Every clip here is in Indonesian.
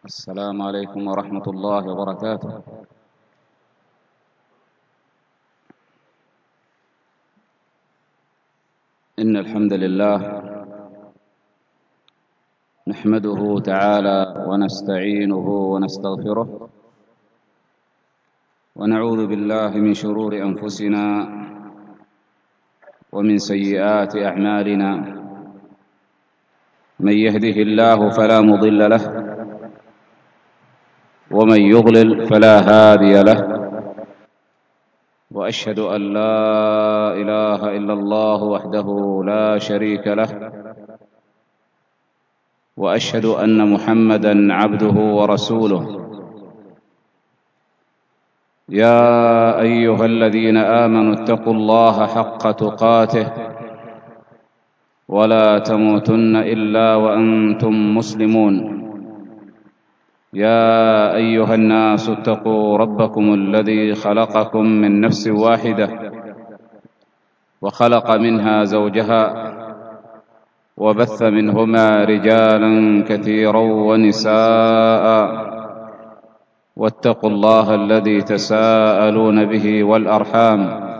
السلام عليكم ورحمة الله وبركاته. إن الحمد لله نحمده تعالى ونستعينه ونستغفره ونعوذ بالله من شرور أنفسنا ومن سيئات أعمالنا. من يهده الله فلا مضل له ومن يضلل فلا هادي له، وأشهد أن لا إله إلا الله وحده لا شريك له، وأشهد أن محمدًا عبده ورسوله. يا أيها الذين آمنوا اتقوا الله حق تقاته ولا تموتن إلا وأنتم مسلمون. يا أيها الناس اتقوا ربكم الذي خلقكم من نفس واحدة وخلق منها زوجها وبث منهما رجالا كثيرا ونساء، واتقوا الله الذي تساءلون به والأرحام،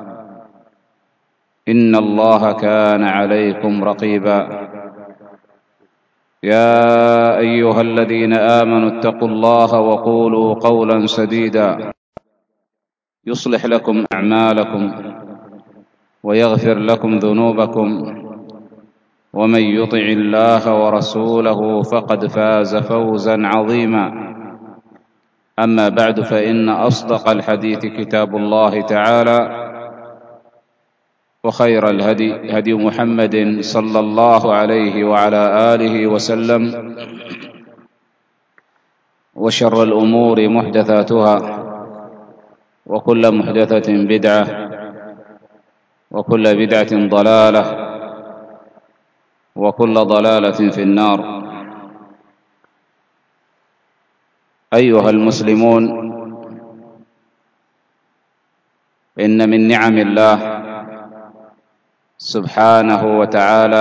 إن الله كان عليكم رقيبا. يا أيها الذين آمنوا اتقوا الله وقولوا قولا سديدا يصلح لكم أعمالكم ويغفر لكم ذنوبكم، ومن يطع الله ورسوله فقد فاز فوزا عظيما. أما بعد، فإن أصدق الحديث كتاب الله تعالى، وخير الهدي هدي محمد صلى الله عليه وعلى آله وسلم، وشر الأمور محدثاتها، وكل محدثة بدعة، وكل بدعة ضلالة، وكل ضلالة في النار. أيها المسلمون، إن من نعم الله سبحانه وتعالى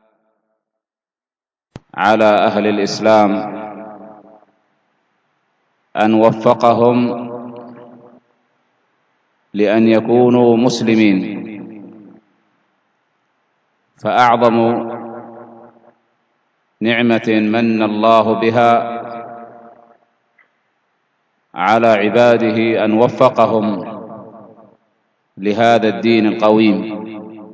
على أهل الإسلام أن وفقهم لأن يكونوا مسلمين. فأعظم نعمة من الله بها على عباده أن وفقهم لهذا الدين القويم.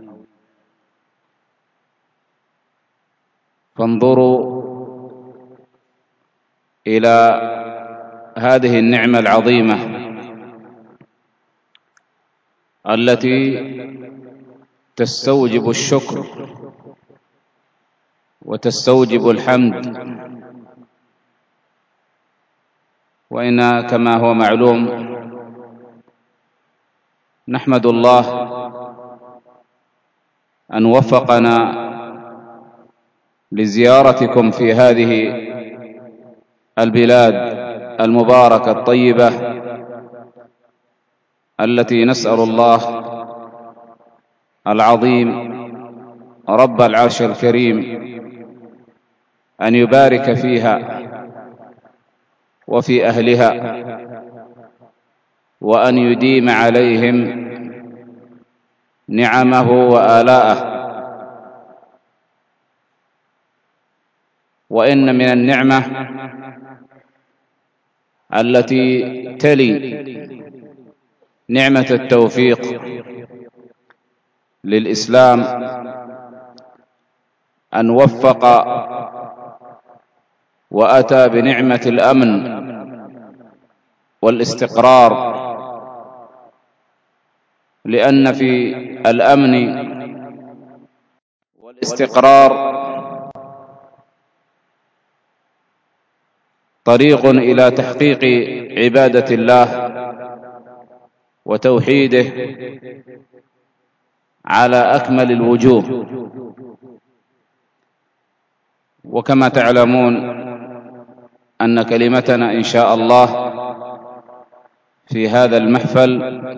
فانظروا إلى هذه النعمة العظيمة التي تستوجب الشكر وتستوجب الحمد. وإن كما هو معلوم نحمد الله أن وفقنا لزيارتكم في هذه البلاد المباركة الطيبة، التي نسأل الله العظيم رب العرش الكريم أن يبارك فيها وفي أهلها، وأن يديم عليهم نعمه وآلاءه. وإن من النعمة التي تلي نعمة التوفيق للإسلام أن وفق وأتى بنعمة الأمن والاستقرار، لأن في الأمن والاستقرار طريق إلى تحقيق عبادة الله وتوحيده على أكمل الوجوه. وكما تعلمون أن كلمتنا إن شاء الله في هذا المحفل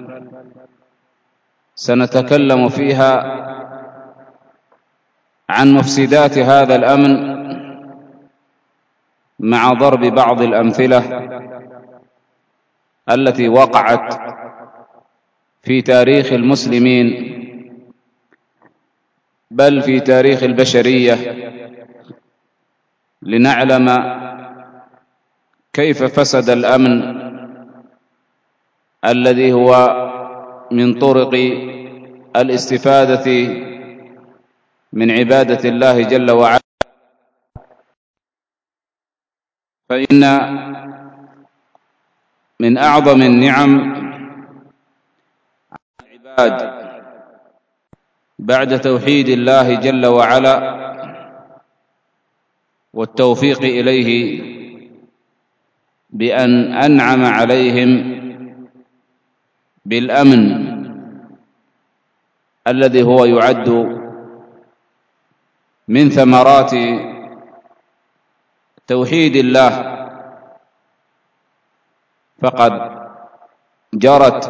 سنتكلم فيها عن مفسدات هذا الأمن مع ضرب بعض الأمثلة التي وقعت في تاريخ المسلمين بل في تاريخ البشرية، لنعلم كيف فسد الأمن الذي هو من طرق الاستفادة من عبادة الله جل وعلا. فإن من أعظم النعم العباد بعد توحيد الله جل وعلا والتوفيق إليه بأن أنعم عليهم بالأمن الذي هو يعد من ثمرات توحيد الله. فقد جرت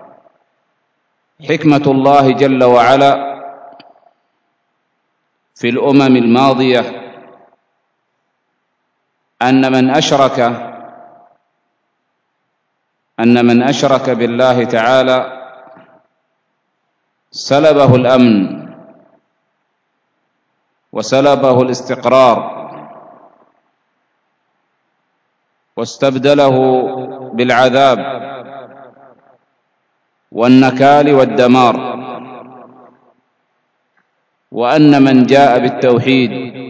حكمة الله جل وعلا في الأمم الماضية أن من أشرك بالله تعالى سلبه الأمن وسلبه الاستقرار واستبدله بالعذاب والنكال والدمار. وأن من جاء بالتوحيد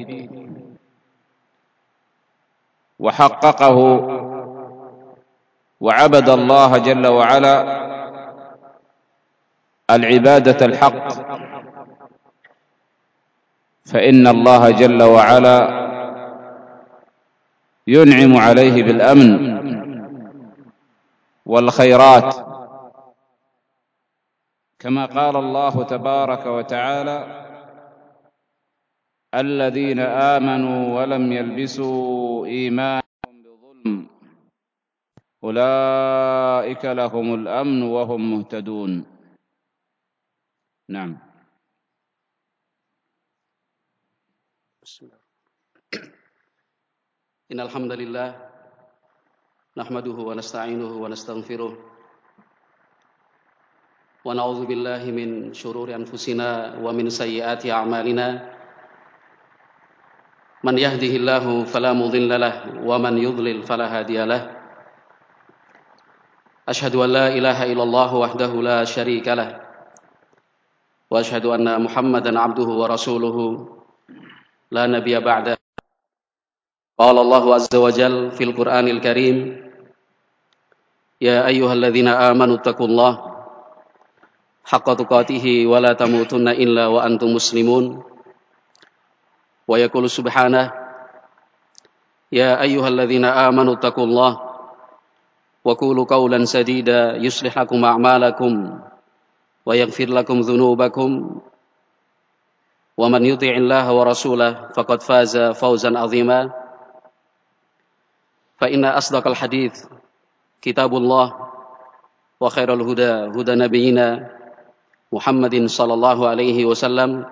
وحققه وعبد الله جل وعلا العبادة الحق فإن الله جل وعلا ينعم عليه بالأمن والخيرات، كما قال الله تبارك وتعالى: الذين آمنوا ولم يلبسوا إيمانهم بظلم أولئك لهم الأمن وهم مهتدون. نعم. بسم الله. إن الحمد لله نحمده ونستعينه ونستغفره ونعوذ بالله من شرور أنفسنا ومن سيئات أعمالنا من يهده الله فلا مضل له ومن يضلل فلا هادي له أشهد أن لا إله إلا الله وحده لا شريك له وأشهد أن محمدا عبده ورسوله لا نبي بعده. قال الله عز وجل في القرآن الكريم: يا أيها الذين آمنوا اتقوا الله حق تقاته ولا تموتن إلا وأنتم مسلمون. ويقول سبحانه: يا أيها الذين آمنوا اتقوا الله وقولوا قولا سديدا يصلح لكم أعمالكم ويغفر لكم ذنوبكم ومن يطع الله ورسوله فقد فاز فوزا عظيما. فإن أصدق الحديث كتاب الله وخير الهدى هدى نبينا محمد صلى الله عليه وسلم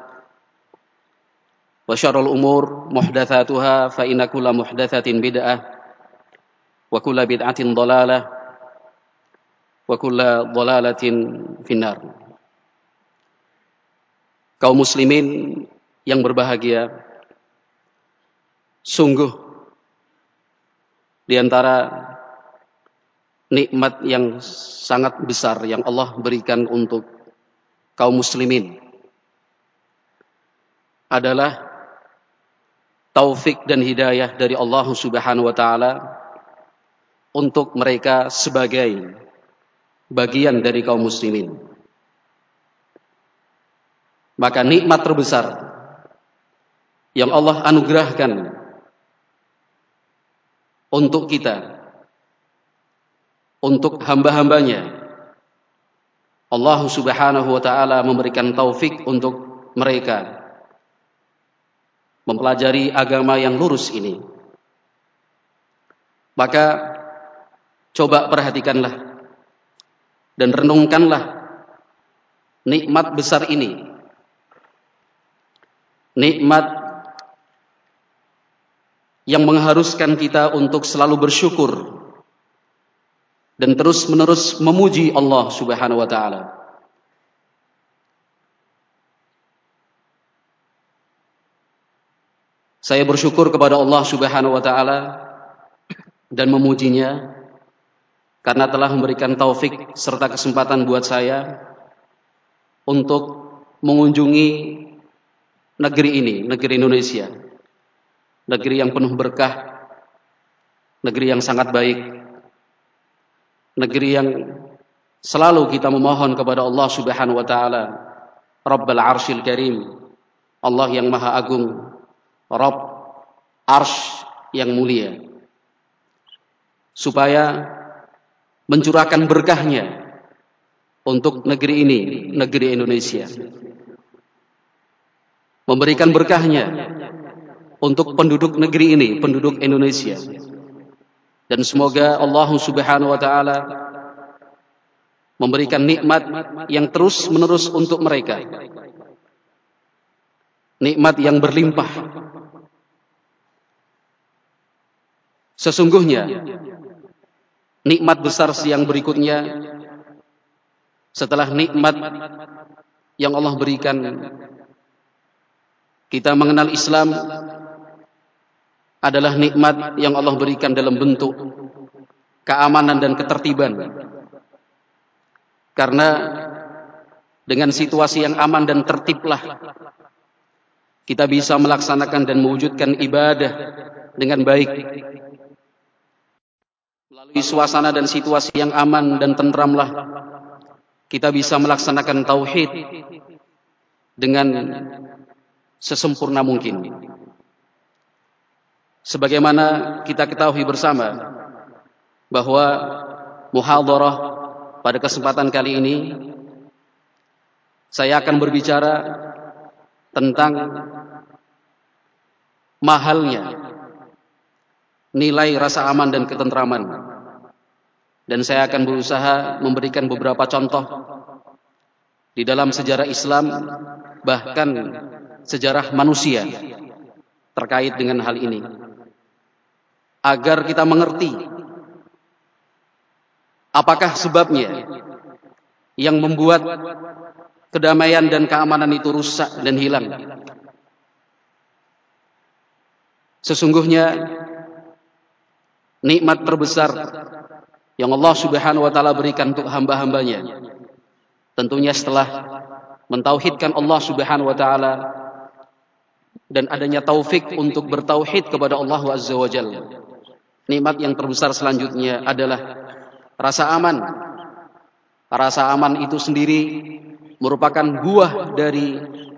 وشر الأمور محدثاتها فإن كل محدثة بدعة وكل بدعة ضلالة وكل ضلالة في النار. Kaum muslimin yang berbahagia, sungguh di antara nikmat yang sangat besar yang Allah berikan untuk kaum muslimin adalah taufik dan hidayah dari Allah Subhanahu wa taala untuk mereka sebagai bagian dari kaum muslimin. Maka nikmat terbesar yang Allah anugerahkan untuk kita, untuk hamba-hambanya, Allah Subhanahu wa taala memberikan taufik untuk mereka mempelajari agama yang lurus ini. Maka coba perhatikanlah dan renungkanlah nikmat besar ini. Nikmat yang mengharuskan kita untuk selalu bersyukur dan terus-menerus memuji Allah Subhanahu wa taala. Saya bersyukur kepada Allah Subhanahu wa taala dan memujinya karena telah memberikan taufik serta kesempatan buat saya untuk mengunjungi negeri ini, negeri Indonesia. Negeri yang penuh berkah, negeri yang sangat baik, negeri yang selalu kita memohon kepada Allah Subhanahu wa taala, Rabbul Arsyil Karim, Allah yang Maha Agung, Rabb Arsy yang mulia, supaya mencurahkan berkahnya untuk negeri ini, negeri Indonesia. Memberikan berkahnya untuk penduduk negeri ini, penduduk Indonesia. Dan semoga Allah Subhanahu wa taala memberikan nikmat yang terus-menerus untuk mereka. Nikmat yang berlimpah. Sesungguhnya nikmat besar yang berikutnya setelah nikmat yang Allah berikan, kita mengenal Islam adalah nikmat yang Allah berikan dalam bentuk keamanan dan ketertiban. Karena dengan situasi yang aman dan tertiblah kita bisa melaksanakan dan mewujudkan ibadah dengan baik. Melalui suasana dan situasi yang aman dan tentramlah kita bisa melaksanakan tauhid dengan sesempurna mungkin. Sebagaimana kita ketahui bersama bahwa muhadharah pada kesempatan kali ini saya akan berbicara tentang mahalnya nilai rasa aman dan ketentraman. Dan saya akan berusaha memberikan beberapa contoh di dalam sejarah Islam, bahkan sejarah manusia terkait dengan hal ini, agar kita mengerti apakah sebabnya yang membuat kedamaian dan keamanan itu rusak dan hilang. Sesungguhnya nikmat terbesar yang Allah Subhanahu wa taala berikan untuk hamba-hambanya, tentunya setelah mentauhidkan Allah Subhanahu wa taala dan adanya taufik untuk bertauhid kepada Allah Azza wa Jalla. Nikmat yang terbesar selanjutnya adalah rasa aman. Rasa aman itu sendiri merupakan buah dari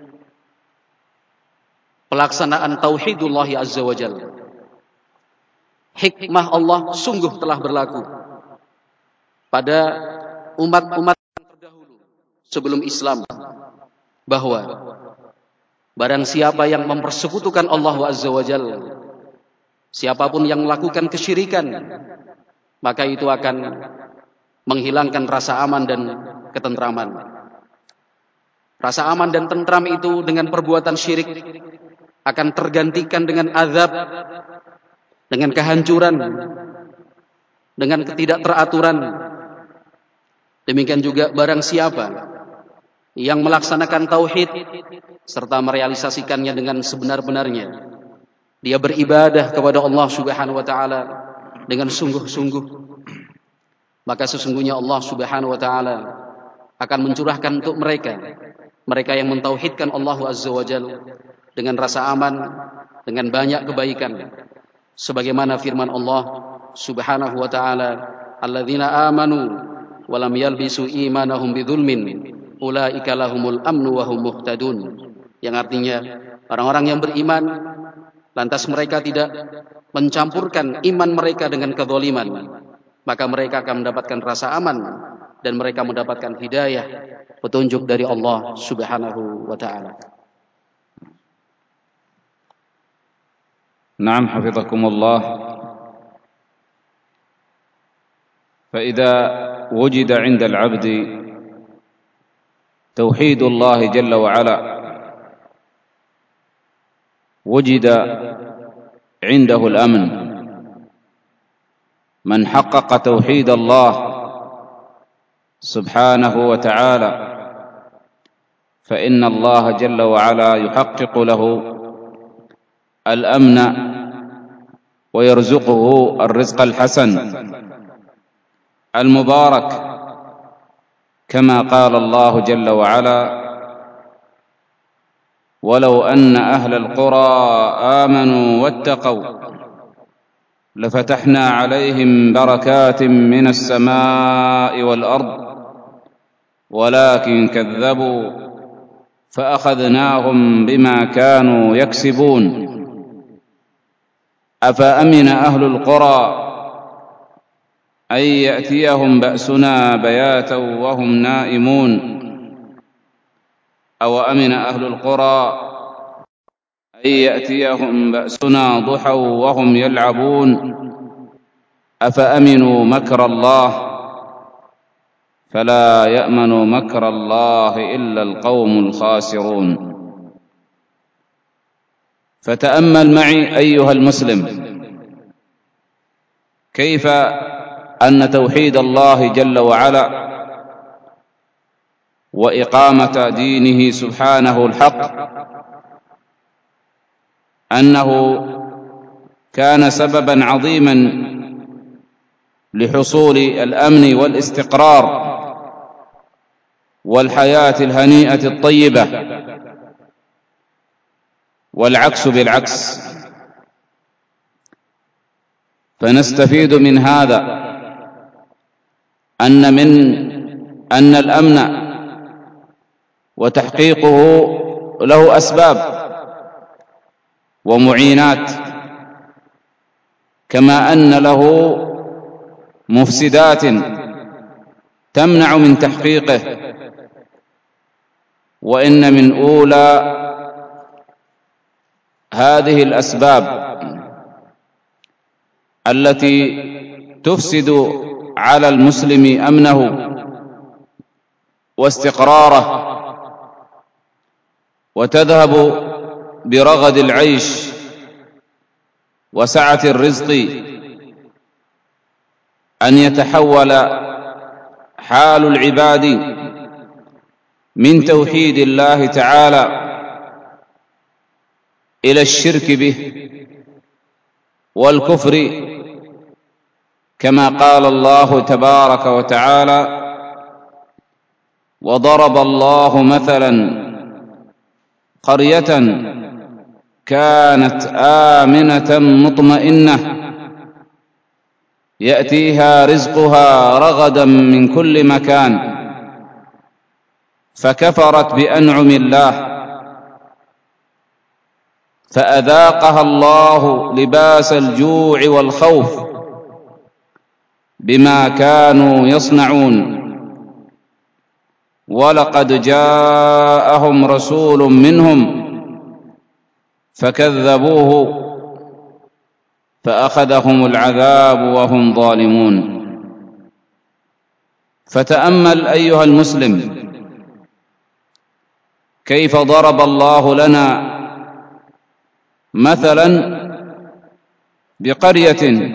pelaksanaan tauhidullah Azza wa Jalla. Hikmah Allah sungguh telah berlaku pada umat-umat yang terdahulu sebelum Islam, bahwa barang siapa yang mempersekutukan Allah Azza wa Jalla, siapapun yang melakukan kesyirikan, maka itu akan menghilangkan rasa aman dan ketentraman. Rasa aman dan tentram itu dengan perbuatan syirik akan tergantikan dengan azab, dengan kehancuran, dengan ketidakteraturan. Demikian juga barang siapa yang melaksanakan tauhid serta merealisasikannya dengan sebenar-benarnya, dia beribadah kepada Allah Subhanahu wa taala dengan sungguh-sungguh, maka sesungguhnya Allah Subhanahu wa taala akan mencurahkan untuk mereka yang mentauhidkan Allah Azza wa Jalla dengan rasa aman, dengan banyak kebaikan. Sebagaimana firman Allah Subhanahu wa taala, "Alladzina amanu wa lam yalbisu imanahum bidzulmin, ulaika lahumul amnu wa hum muhtadun." Yang artinya orang-orang yang beriman lantas mereka tidak mencampurkan iman mereka dengan kezaliman, maka mereka akan mendapatkan rasa aman dan mereka mendapatkan hidayah, petunjuk dari Allah Subhanahu wa taala. نعم حفظكم الله. فإذا وجد عند العبد توحيد الله جل وعلا وجد عنده الأمن. من حقق توحيد الله سبحانه وتعالى فإن الله جل وعلا يحقق له الأمن ويرزقه الرزق الحسن المبارك، كما قال الله جل وعلا: ولو أن أهل القرى آمنوا واتقوا لفتحنا عليهم بركات من السماء والأرض ولكن كذبوا فأخذناهم بما كانوا يكسبون. أفأمن أهل القرى أن يأتيهم بأسنا بياتا وهم نائمون أو أمن أهل القرى أن يأتيهم بأسنا ضحى وهم يلعبون أفأمنوا مكر الله فلا يأمن مكر الله إلا القوم الخاسرون. فتأمل معي أيها المسلم كيف أن توحيد الله جل وعلا وإقامة دينه سبحانه الحق أنه كان سببا عظيما لحصول الأمن والاستقرار والحياة الهنيئة الطيبة، والعكس بالعكس. فنستفيد من هذا أن الأمن وتحقيقه له أسباب ومعينات، كما أن له مفسدات تمنع من تحقيقه. وإن من أولى هذه الأسباب التي تفسد على المسلم أمنه واستقراره وتذهب برغد العيش وسعة الرزق أن يتحول حال العباد من توحيد الله تعالى إلى الشرك به والكفر، كما قال الله تبارك وتعالى: وضرب الله مثلا قرية كانت آمنة مطمئنة يأتيها رزقها رغدا من كل مكان فكفرت بأنعم الله فأذاقها الله لباس الجوع والخوف بما كانوا يصنعون ولقد جاءهم رسول منهم فكذبوه فأخذهم العذاب وهم ظالمون. فتأمل أيها المسلم كيف ضرب الله لنا مثلا بقرية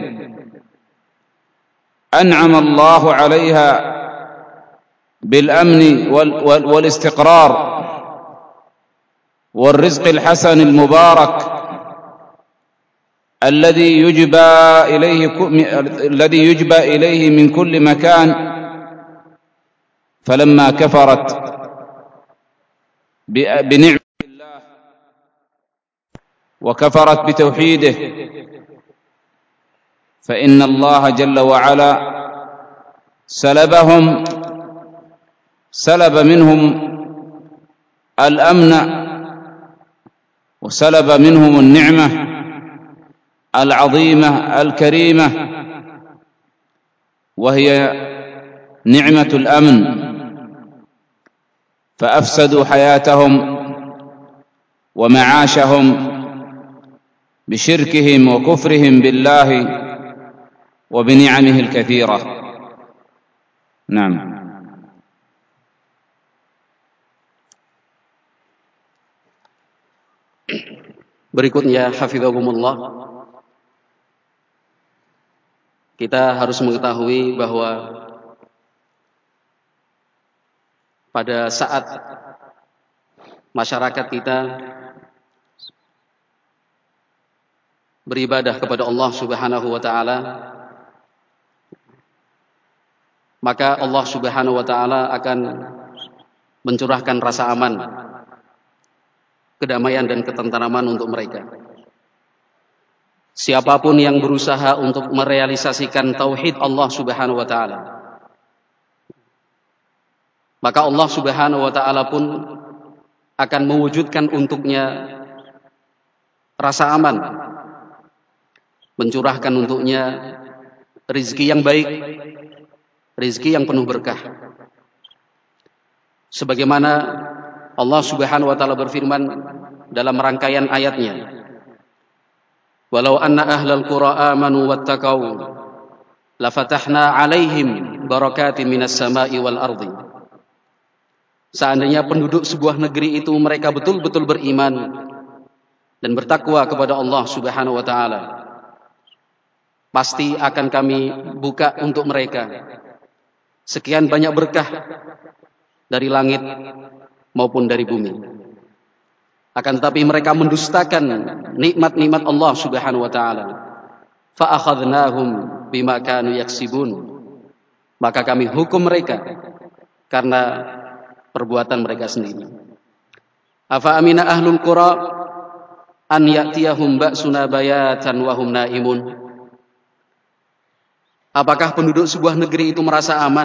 أنعم الله عليها بالأمن والاستقرار والرزق الحسن المبارك الذي يجبى إليه من كل مكان، فلما كفرت بنعمة الله وكفرت بتوحيده فإن الله جل وعلا سلب منهم الأمن وسلب منهم النعمة العظيمة الكريمة، وهي نعمة الأمن، فأفسدوا حياتهم ومعاشهم بشركهم وكفرهم بالله وبنعمه الكثيرة. نعم. Berikutnya, hafizahumullah, Kita harus mengetahui bahwa pada saat masyarakat kita beribadah kepada Allah Subhanahu wa taala, maka Allah Subhanahu wa taala akan mencurahkan rasa aman, kedamaian dan ketentraman untuk mereka. Siapapun yang berusaha untuk merealisasikan tauhid Allah Subhanahu wa taala, maka Allah Subhanahu wa taala pun akan mewujudkan untuknya rasa aman, mencurahkan untuknya rizki yang baik, rizki yang penuh berkah. Sebagaimana Allah Subhanahu wa taala berfirman dalam rangkaian ayatnya, "Walau anna ahlal qura amanu wattaqau lafatahna 'alaihim barakatin minas sama'i wal ardi." Seandainya penduduk sebuah negeri itu mereka betul-betul beriman dan bertakwa kepada Allah Subhanahu wa taala, pasti akan kami buka untuk mereka sekian banyak berkah dari langit maupun dari bumi. Akan tetapi mereka mendustakan nikmat-nikmat Allah Subhanahu wa taala. Fa akhadnahum bima kanu yaksibun. Maka kami hukum mereka karena perbuatan mereka sendiri. Afa amina ahlul qura an ya'tiyahum ba'suna bayatan wa hum naimun. Apakah penduduk sebuah negeri itu merasa aman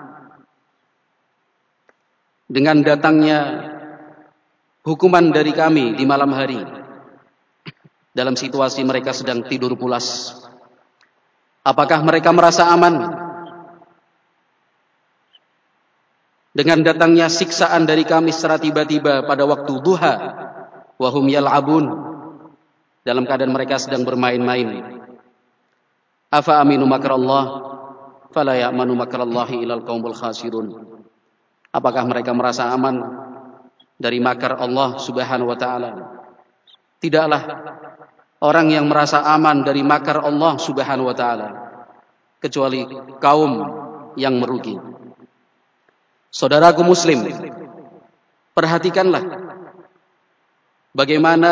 dengan datangnya hukuman dari kami di malam hari dalam situasi mereka sedang tidur pulas? Apakah mereka merasa aman dengan datangnya siksaan dari kami secara tiba-tiba pada waktu duha, wa hum yal'abun, dalam keadaan mereka sedang bermain-main? Afa aminu makrallah fala ya'manu makrallahi ilal qaumul khasirun. Apakah mereka merasa aman dari makar Allah Subhanahu wa taala? Tidaklah orang yang merasa aman dari makar Allah Subhanahu wa taala kecuali kaum yang merugi. Saudaraku muslim, perhatikanlah bagaimana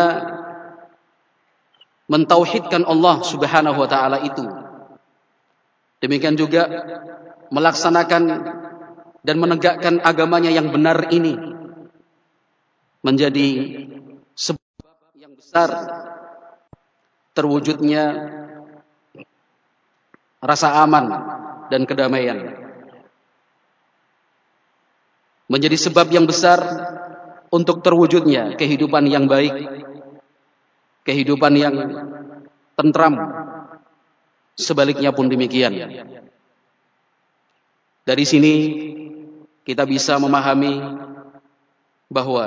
mentauhidkan Allah Subhanahu wa taala itu. Demikian juga melaksanakan dan menegakkan agamanya yang benar ini menjadi sebab yang besar terwujudnya rasa aman dan kedamaian. Menjadi sebab yang besar untuk terwujudnya kehidupan yang baik, kehidupan yang tentram. Sebaliknya pun demikian. Dari sini kita bisa memahami bahwa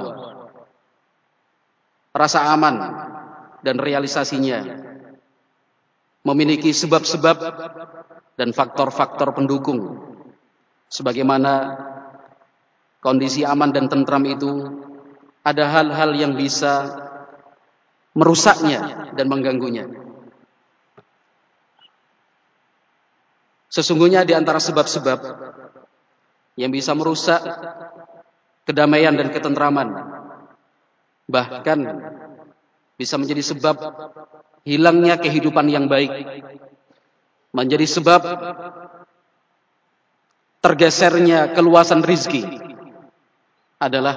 rasa aman dan realisasinya memiliki sebab-sebab dan faktor-faktor pendukung. Sebagaimana kondisi aman dan tentram itu ada hal-hal yang bisa merusaknya dan mengganggunya. Sesungguhnya di antara sebab-sebab yang bisa merusak kedamaian dan ketentraman, bahkan bisa menjadi sebab hilangnya kehidupan yang baik, menjadi sebab tergesernya keluasan rizki, adalah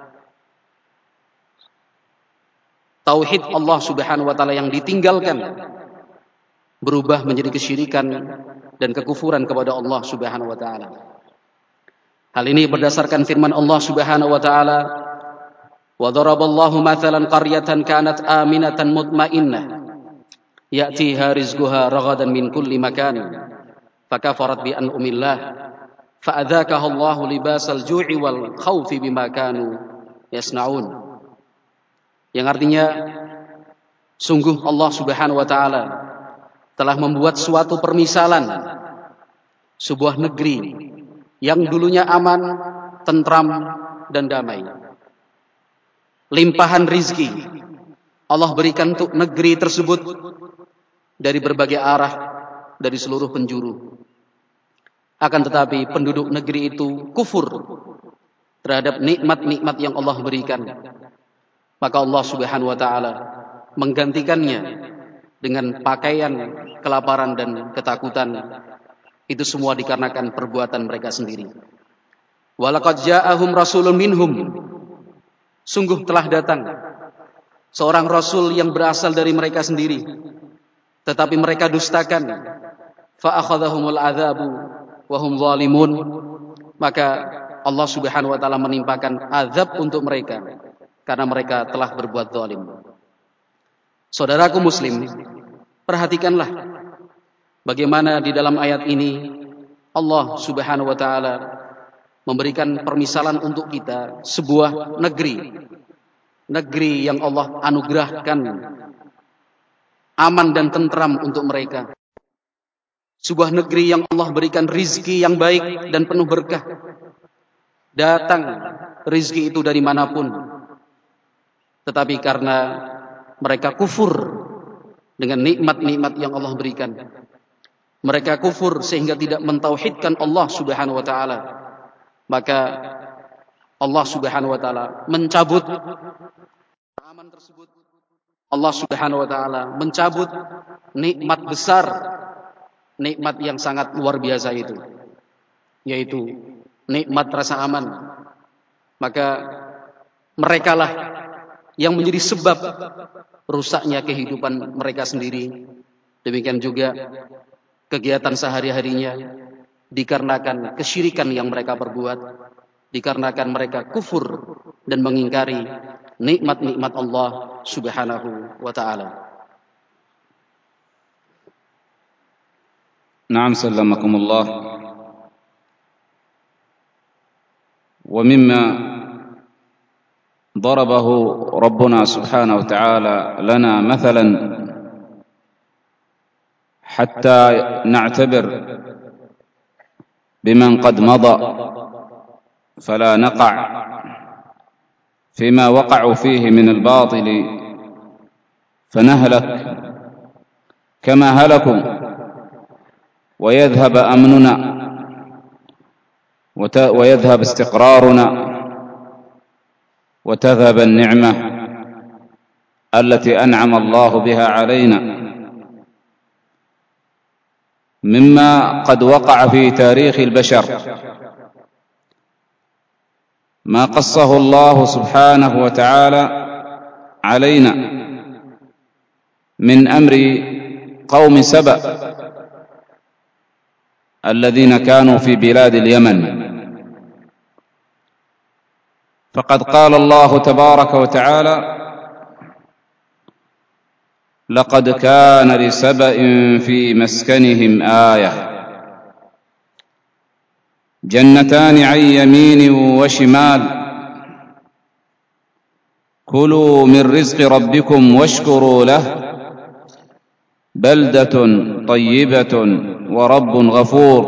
tauhid Allah Subhanahu wa taala yang ditinggalkan, berubah menjadi kesyirikan dan kekufuran kepada Allah Subhanahu wa taala. Hal ini berdasarkan firman Allah Subhanahu wa taala, "Wa daraballahu mathalan qaryatan kanat aminatan mutmainnah ya'tiha rizquha raghadan min kulli makan fakafarat bi an'amillah fa'adzakaha Allahu libasal ju'i wal khaufi bima kanu yasnaun." Yang artinya, sungguh Allah Subhanahu wa taala telah membuat suatu permisalan sebuah negeri yang dulunya aman, tentram dan damai. Limpahan rizki Allah berikan untuk negeri tersebut dari berbagai arah, dari seluruh penjuru. Akan tetapi penduduk negeri itu kufur terhadap nikmat-nikmat yang Allah berikan. Maka Allah Subhanahu wa taala menggantikannya dengan pakaian kelaparan dan ketakutan. Itu semua dikarenakan perbuatan mereka sendiri. Walaqad ja'ahum rasulun minhum. Sungguh telah datang seorang rasul yang berasal dari mereka sendiri, tetapi mereka dustakan. Fa akhadhahumul adzabu wa hum zalimun. Maka Allah Subhanahu wa taala menimpakan azab untuk mereka karena mereka telah berbuat zalim. Saudaraku muslim, perhatikanlah bagaimana di dalam ayat ini Allah Subhanahu wa taala memberikan permisalan untuk kita sebuah negeri yang Allah anugerahkan aman dan tentram untuk mereka. Sebuah negeri yang Allah berikan rizki yang baik dan penuh berkah. Datang rizki itu dari manapun. Tetapi karena mereka kufur dengan nikmat-nikmat yang Allah berikan, mereka kufur sehingga tidak mentauhidkan Allah Subhanahu wa taala, maka Allah Subhanahu wa taala mencabut aman tersebut. Allah Subhanahu wa taala mencabut nikmat besar, nikmat yang sangat luar biasa itu, yaitu nikmat rasa aman. Maka merekalah yang menjadi sebab rusaknya kehidupan mereka sendiri. Demikian juga kegiatan sehari-harinya dikarenakan kesyirikan yang mereka perbuat, dikarenakan mereka kufur dan mengingkari nikmat-nikmat Allah Subhanahu wa taala. نعم سلمكم الله. ومما ضربه ربنا سبحانه وتعالى لنا مثلا حتى نعتبر بمن قد مضى فلا نقع فيما وقعوا فيه من الباطل فنهلك كما هلكوا ويذهب أمننا ويذهب استقرارنا وتذهب النعمة التي أنعم الله بها علينا. مما قد وقع في تاريخ البشر ما قصه الله سبحانه وتعالى علينا من أمر قوم سبأ الذين كانوا في بلاد اليمن. فقد قال الله تبارك وتعالى: لقد كان لسبأ في مسكنهم آية جنتان عن يمين وشمال كلوا من رزق ربكم واشكروا له بلدة طيبة ورب غفور.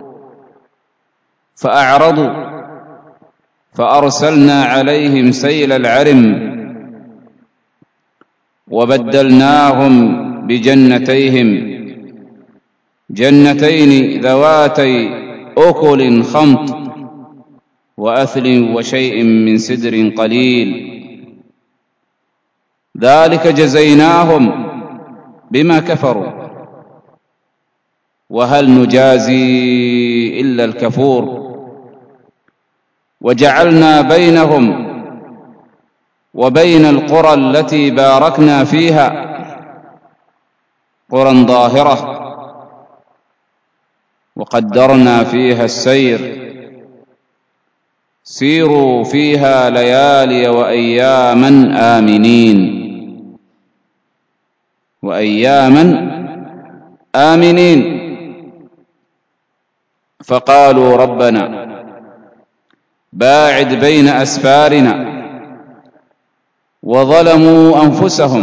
فأعرضوا فأرسلنا عليهم سيل العرم وبدلناهم بجنتين ذواتي أكل خمط وأثل وشيء من سدر قليل ذلك جزيناهم بما كفروا وهل نجازي إلا الكفور. وجعلنا بينهم وبين القرى التي باركنا فيها قرى ظاهرة وقدرنا فيها السير سيروا فيها ليالي وأياما آمنين. فقالوا ربنا باعد بين أسفارنا وظلموا أنفسهم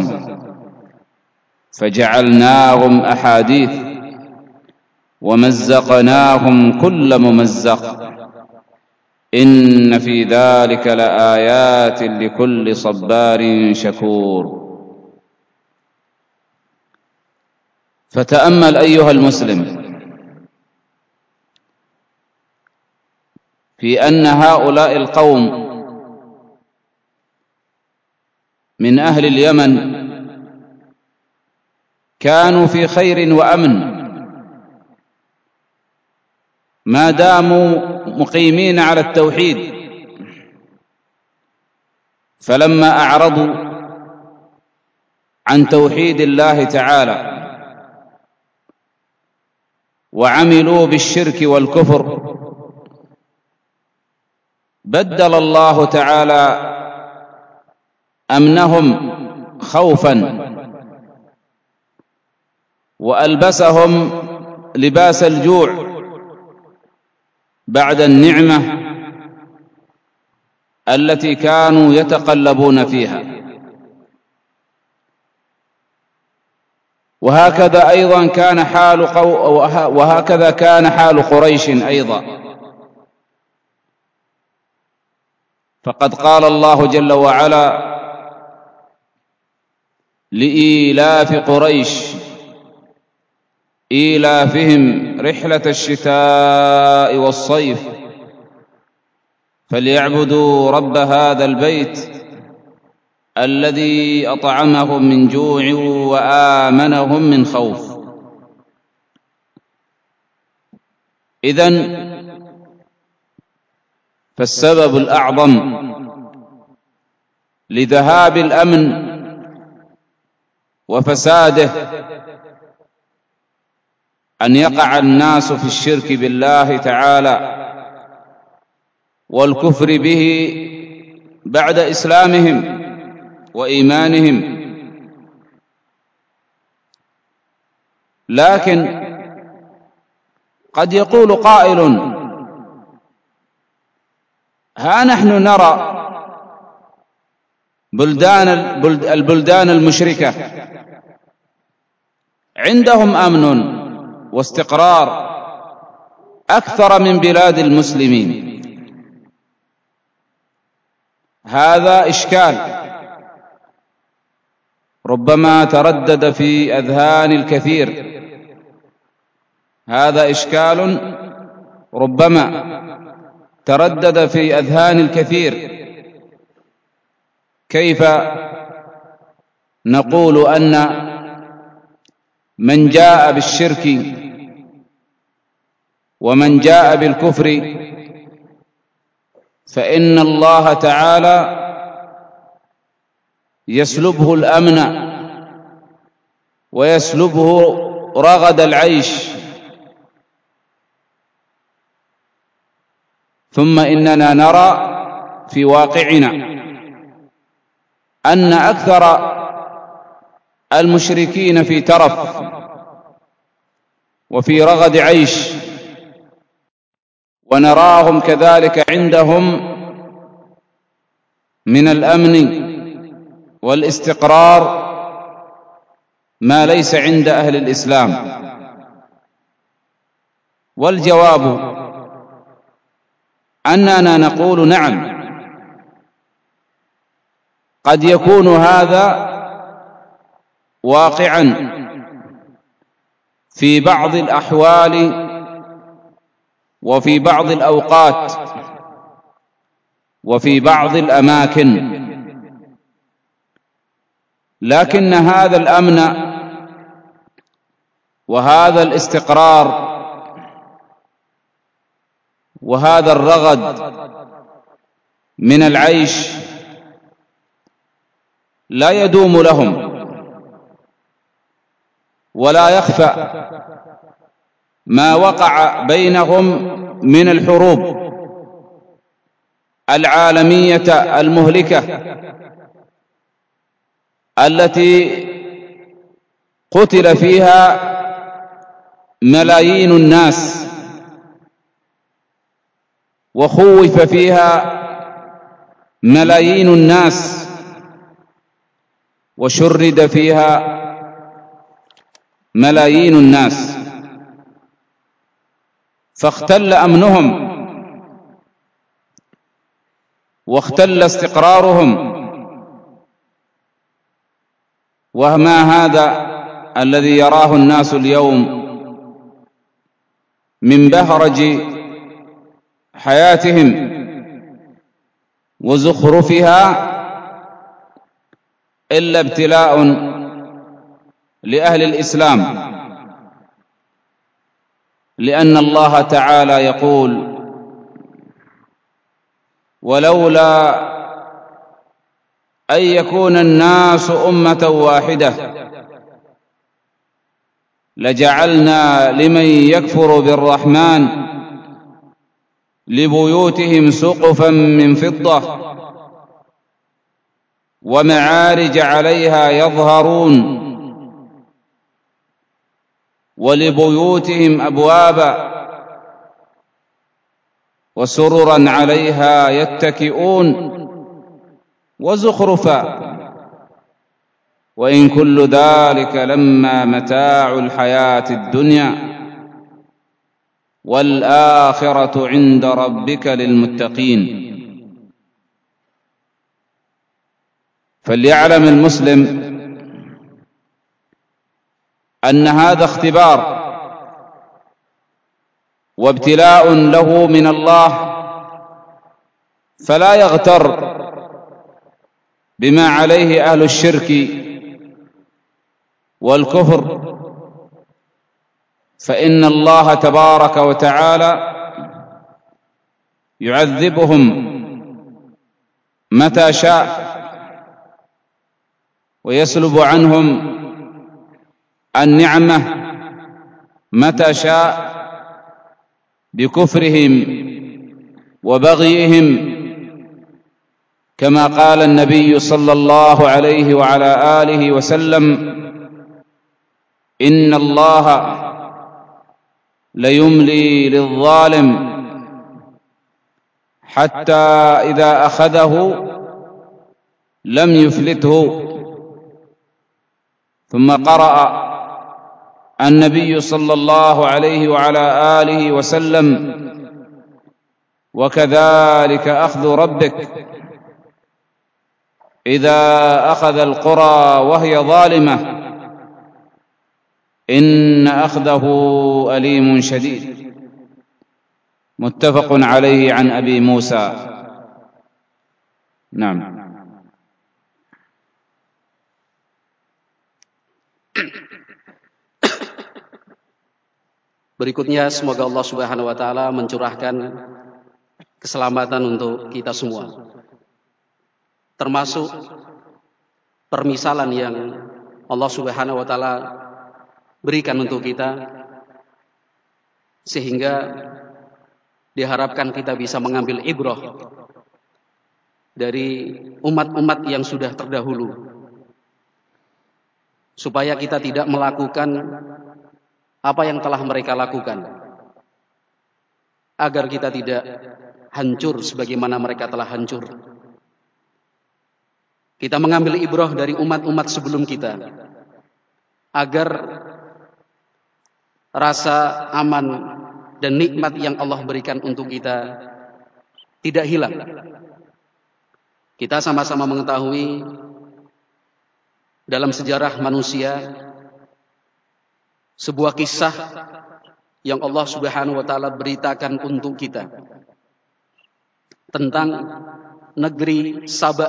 فجعلناهم أحاديث ومزقناهم كل ممزق إن في ذلك لآيات لكل صبار شكور. فتأمل أيها المسلم في أن هؤلاء القوم من أهل اليمن كانوا في خير وأمن ما داموا مقيمين على التوحيد، فلما أعرضوا عن توحيد الله تعالى وعملوا بالشرك والكفر بدل الله تعالى أمنهم خوفا وألبسهم لباس الجوع بعد النعمة التي كانوا يتقلبون فيها. وهكذا كان حال قريش أيضا، فقد قال الله جل وعلا: لإيلاف قريش إيلافهم رحلة الشتاء والصيف فليعبدوا رب هذا البيت الذي أطعمهم من جوع وآمنهم من خوف. إذن فالسبب الأعظم لذهاب الأمن وفساده أن يقع الناس في الشرك بالله تعالى والكفر به بعد إسلامهم وإيمانهم. لكن قد يقول قائل: ها نحن نرى البلدان المشركة عندهم أمن واستقرار أكثر من بلاد المسلمين. هذا إشكال ربما تردد في أذهان الكثير، هذا إشكال ربما تردد في أذهان الكثير. كيف نقول أن من جاء بالشرك ومن جاء بالكفر فإن الله تعالى يسلبه الأمن ويسلبه رغد العيش؟ ثم إننا نرى في واقعنا أن أكثر المشركين في ترف وفي رغد عيش، ونراهم كذلك عندهم من الأمن والاستقرار ما ليس عند أهل الإسلام. والجواب أننا نقول: نعم، قد يكون هذا واقعا في بعض الأحوال وفي بعض الأوقات وفي بعض الأماكن، لكن هذا الأمن وهذا الاستقرار وهذا الرغد من العيش لا يدوم لهم. ولا يخفى ما وقع بينهم من الحروب العالمية المهلكة التي قتل فيها ملايين الناس وخوف فيها ملايين الناس وشرد فيها ملايين الناس، فاختل أمنهم واختل استقرارهم. وما هذا الذي يراه الناس اليوم من بهرج حياتهم وزخرفها إلا ابتلاء لأهل الإسلام، لأن الله تعالى يقول: ولولا أن يكون الناس أمة واحدة لجعلنا لمن يكفر بالرحمن لبيوتهم سقفا من فضة ومعارج عليها يظهرون ولبيوتهم أبوابا وسررا عليها يتكئون وزخرفا وإن كل ذلك لما متاع الحياة الدنيا والآخرة عند ربك للمتقين. فليعلم المسلم أن هذا اختبار وابتلاء له من الله، فلا يغتر بما عليه أهل الشرك والكفر، فإن الله تبارك وتعالى يعذبهم متى شاء ويسلب عنهم النعمة متى شاء بكفرهم وبغيهم، كما قال النبي صلى الله عليه وعلى آله وسلم: إن الله ليملي للظالم حتى إذا أخذه لم يفلته. ثم قرأ النبي صلى الله عليه وعلى آله وسلم: وكذلك أخذ ربك إذا أخذ القرى وهي ظالمة إن أخذه أليم شديد. متفق عليه عن أبي موسى. نعم. Berikutnya, semoga Allah Subhanahu wa taala mencurahkan keselamatan untuk kita semua, termasuk permisalan yang Allah Subhanahu wa taala berikan untuk kita, sehingga diharapkan kita bisa mengambil ibrah dari umat-umat yang sudah terdahulu, supaya kita tidak melakukan apa yang telah mereka lakukan, agar kita tidak hancur sebagaimana mereka telah hancur. Kita mengambil ibrah dari umat-umat sebelum kita, agar rasa aman dan nikmat yang Allah berikan untuk kita tidak hilang. Kita sama-sama mengetahui dalam sejarah manusia sebuah kisah yang Allah Subhanahu wa taala beritakan untuk kita tentang negeri Saba.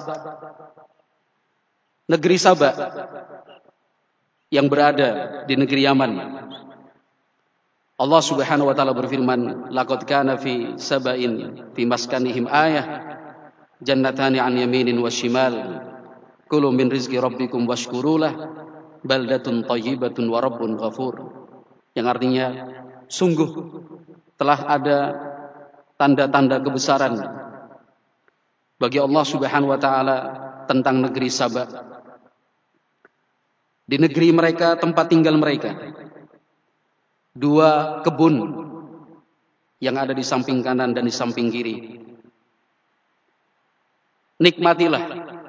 Negeri Saba yang berada di negeri Yaman. Allah Subhanahu wa taala berfirman, "Laqad kana fi saba'in fi maskanihim ayah, jannatani an yaminin wa shimal, kulu min rizqi rabbikum washkurulah, baldatun thayyibatun wa rabbun ghafur." Yang artinya, sungguh telah ada tanda-tanda kebesaran bagi Allah Subhanahu wa taala tentang negeri Saba. Di negeri mereka, tempat tinggal mereka, dua kebun yang ada di samping kanan dan di samping kiri. Nikmatilah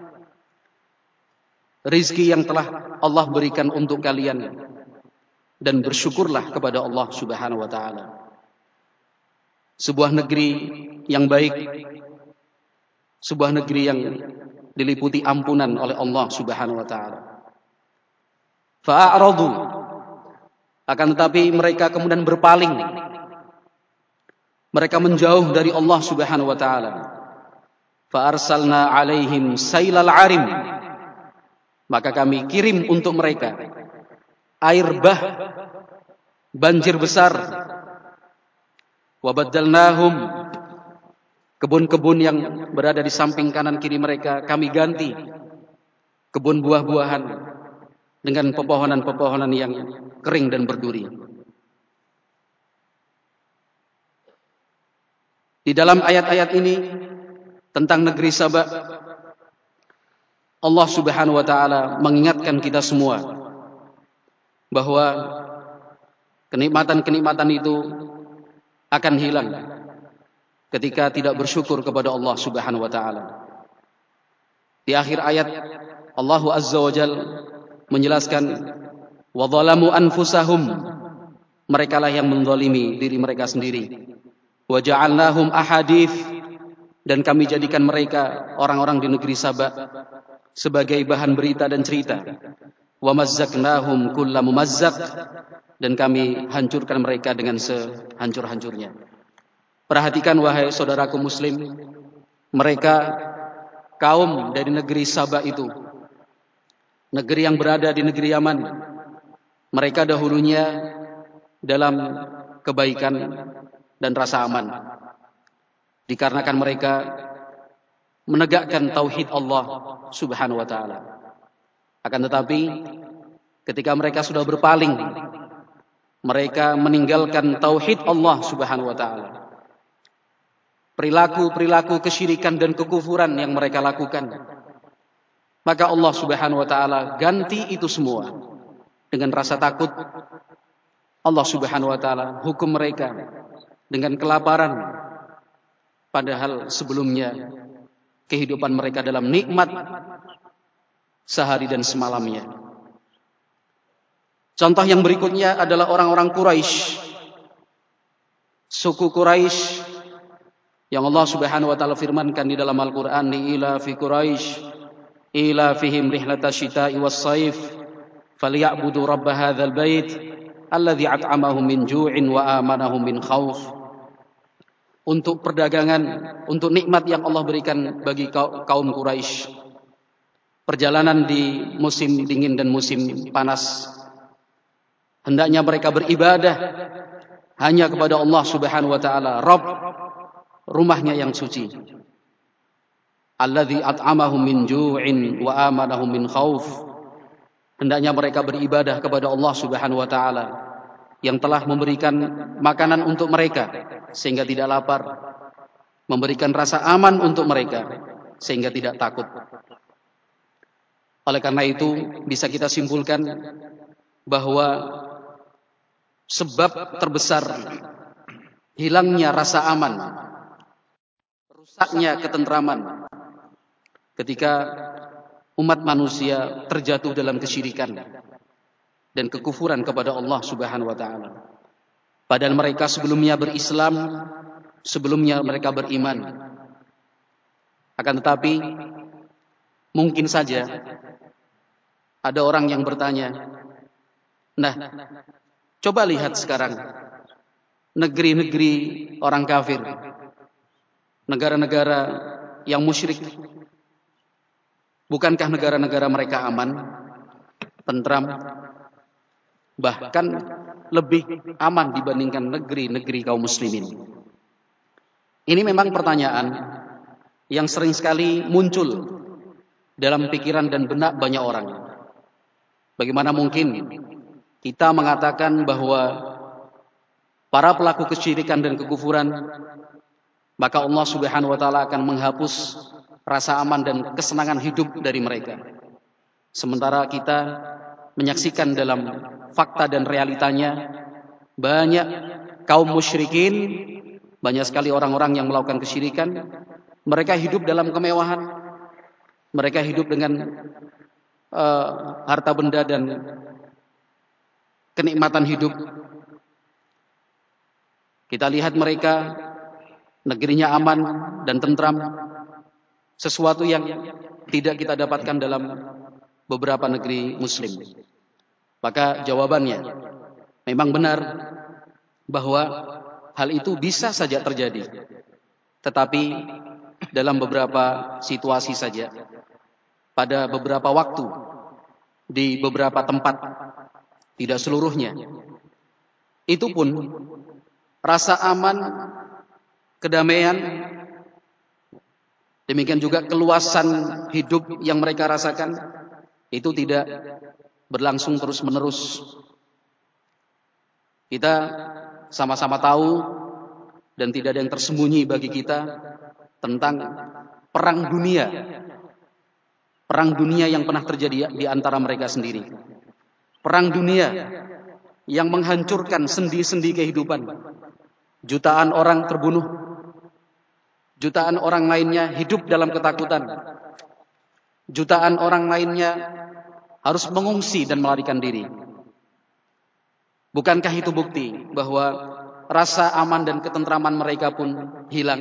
rizki yang telah Allah berikan untuk kalian dan bersyukurlah kepada Allah Subhanahu wa taala. Sebuah negeri yang baik, sebuah negeri yang diliputi ampunan oleh Allah Subhanahu wa taala. fa'aradu, akan tetapi mereka kemudian berpaling. Mereka menjauh dari Allah Subhanahu wa taala. Fa arsalna alaihim sailal arim, maka kami kirim untuk mereka air bah, banjir besar. Wa baddalnahum, kebun-kebun yang berada di samping kanan kiri mereka kami ganti kebun buah-buahan dengan pepohonan-pepohonan yang kering dan berduri. Di dalam ayat-ayat ini tentang negeri Saba, Allah Subhanahu wa taala mengingatkan kita semua bahwa kenikmatan-kenikmatan itu akan hilang ketika tidak bersyukur kepada Allah Subhanahu wa taala. Di akhir ayat Allah Azza wa Jalla menjelaskan wa dhalamu anfusahum, merekalah yang menzalimi diri mereka sendiri. Wa ja'alnahum ahadits, dan kami jadikan mereka orang-orang di negeri Saba sebagai bahan berita dan cerita. Wa mazzaqnahum kulla mumazzaq, dan kami hancurkan mereka dengan sehancur-hancurnya. Perhatikan wahai saudaraku muslim, mereka kaum dari negeri Saba itu, negeri yang berada di negeri Yaman, mereka dahulunya dalam kebaikan dan rasa aman, dikarenakan mereka menegakkan tauhid Allah Subhanahu wa taala. Akan tetapi ketika mereka sudah berpaling, mereka meninggalkan tauhid Allah Subhanahu wa taala. Perilaku-perilaku kesyirikan dan kekufuran yang mereka lakukan, maka Allah Subhanahu wa taala ganti itu semua dengan rasa takut. Allah Subhanahu wa taala hukum mereka dengan kelaparan, padahal sebelumnya kehidupan mereka dalam nikmat sehari dan semalamnya. Contoh yang berikutnya adalah orang-orang Quraisy, suku Quraisy yang Allah Subhanahu wa taala firmankan di dalam Al-Qur'an, ila fi Quraisy ila fihim rihlatash shita'i was-saif falyabudu rabb hadzal bait alladzi at'amahum min ju'in wa amanahum min khauf. Untuk perdagangan, untuk nikmat yang Allah berikan bagi kaum Quraisy, perjalanan di musim dingin dan musim panas, hendaknya mereka beribadah hanya kepada Allah Subhanahu wa taala, Rabb rumahnya yang suci. Alladzi at'amahum min ju'in wa amanahum min khauf. Hendaknya mereka beribadah kepada Allah Subhanahu wa taala yang telah memberikan makanan untuk mereka sehingga tidak lapar, memberikan rasa aman untuk mereka sehingga tidak takut. Oleh karena itu bisa kita simpulkan bahwa sebab terbesar hilangnya rasa aman, rusaknya ketentraman ketika umat manusia terjatuh dalam kesyirikan dan kekufuran kepada Allah Subhanahu wa taala. Padahal mereka sebelumnya berislam, sebelumnya mereka beriman. Akan tetapi mungkin saja ada orang yang bertanya, nah, coba lihat sekarang negeri-negeri orang kafir, negara-negara yang musyrik, bukankah negara-negara mereka aman, tentram, bahkan lebih aman dibandingkan negeri-negeri kaum muslimin? Ini memang pertanyaan yang sering sekali muncul dalam pikiran dan benak banyak orang. Bagaimana mungkin kita mengatakan bahwa para pelaku kesyirikan dan kekufuran, maka Allah Subhanahu wa taala akan menghapus rasa aman dan kesenangan hidup dari mereka. Sementara kita menyaksikan dalam fakta dan realitanya banyak kaum musyrikin, banyak sekali orang-orang yang melakukan kesyirikan, mereka hidup dalam kemewahan, mereka hidup dengan harta benda dan kenikmatan hidup. Kita lihat mereka negerinya aman dan tentram, sesuatu yang tidak kita dapatkan dalam beberapa negeri muslim. Maka jawabannya, memang benar bahwa hal itu bisa saja terjadi, tetapi dalam beberapa situasi saja, pada beberapa waktu, di beberapa tempat, tidak seluruhnya. Itu pun rasa aman, kedamaian, demikian juga keluasan hidup yang mereka rasakan, itu tidak berlangsung terus-menerus. Kita sama-sama tahu dan tidak ada yang tersembunyi bagi kita tentang perang dunia. Perang dunia yang pernah terjadi di antara mereka sendiri. Perang dunia yang menghancurkan sendi-sendi kehidupan. Jutaan orang terbunuh. Jutaan orang lainnya hidup dalam ketakutan. Jutaan orang lainnya harus mengungsi dan melarikan diri. Bukankah itu bukti bahwa rasa aman dan ketentraman mereka pun hilang?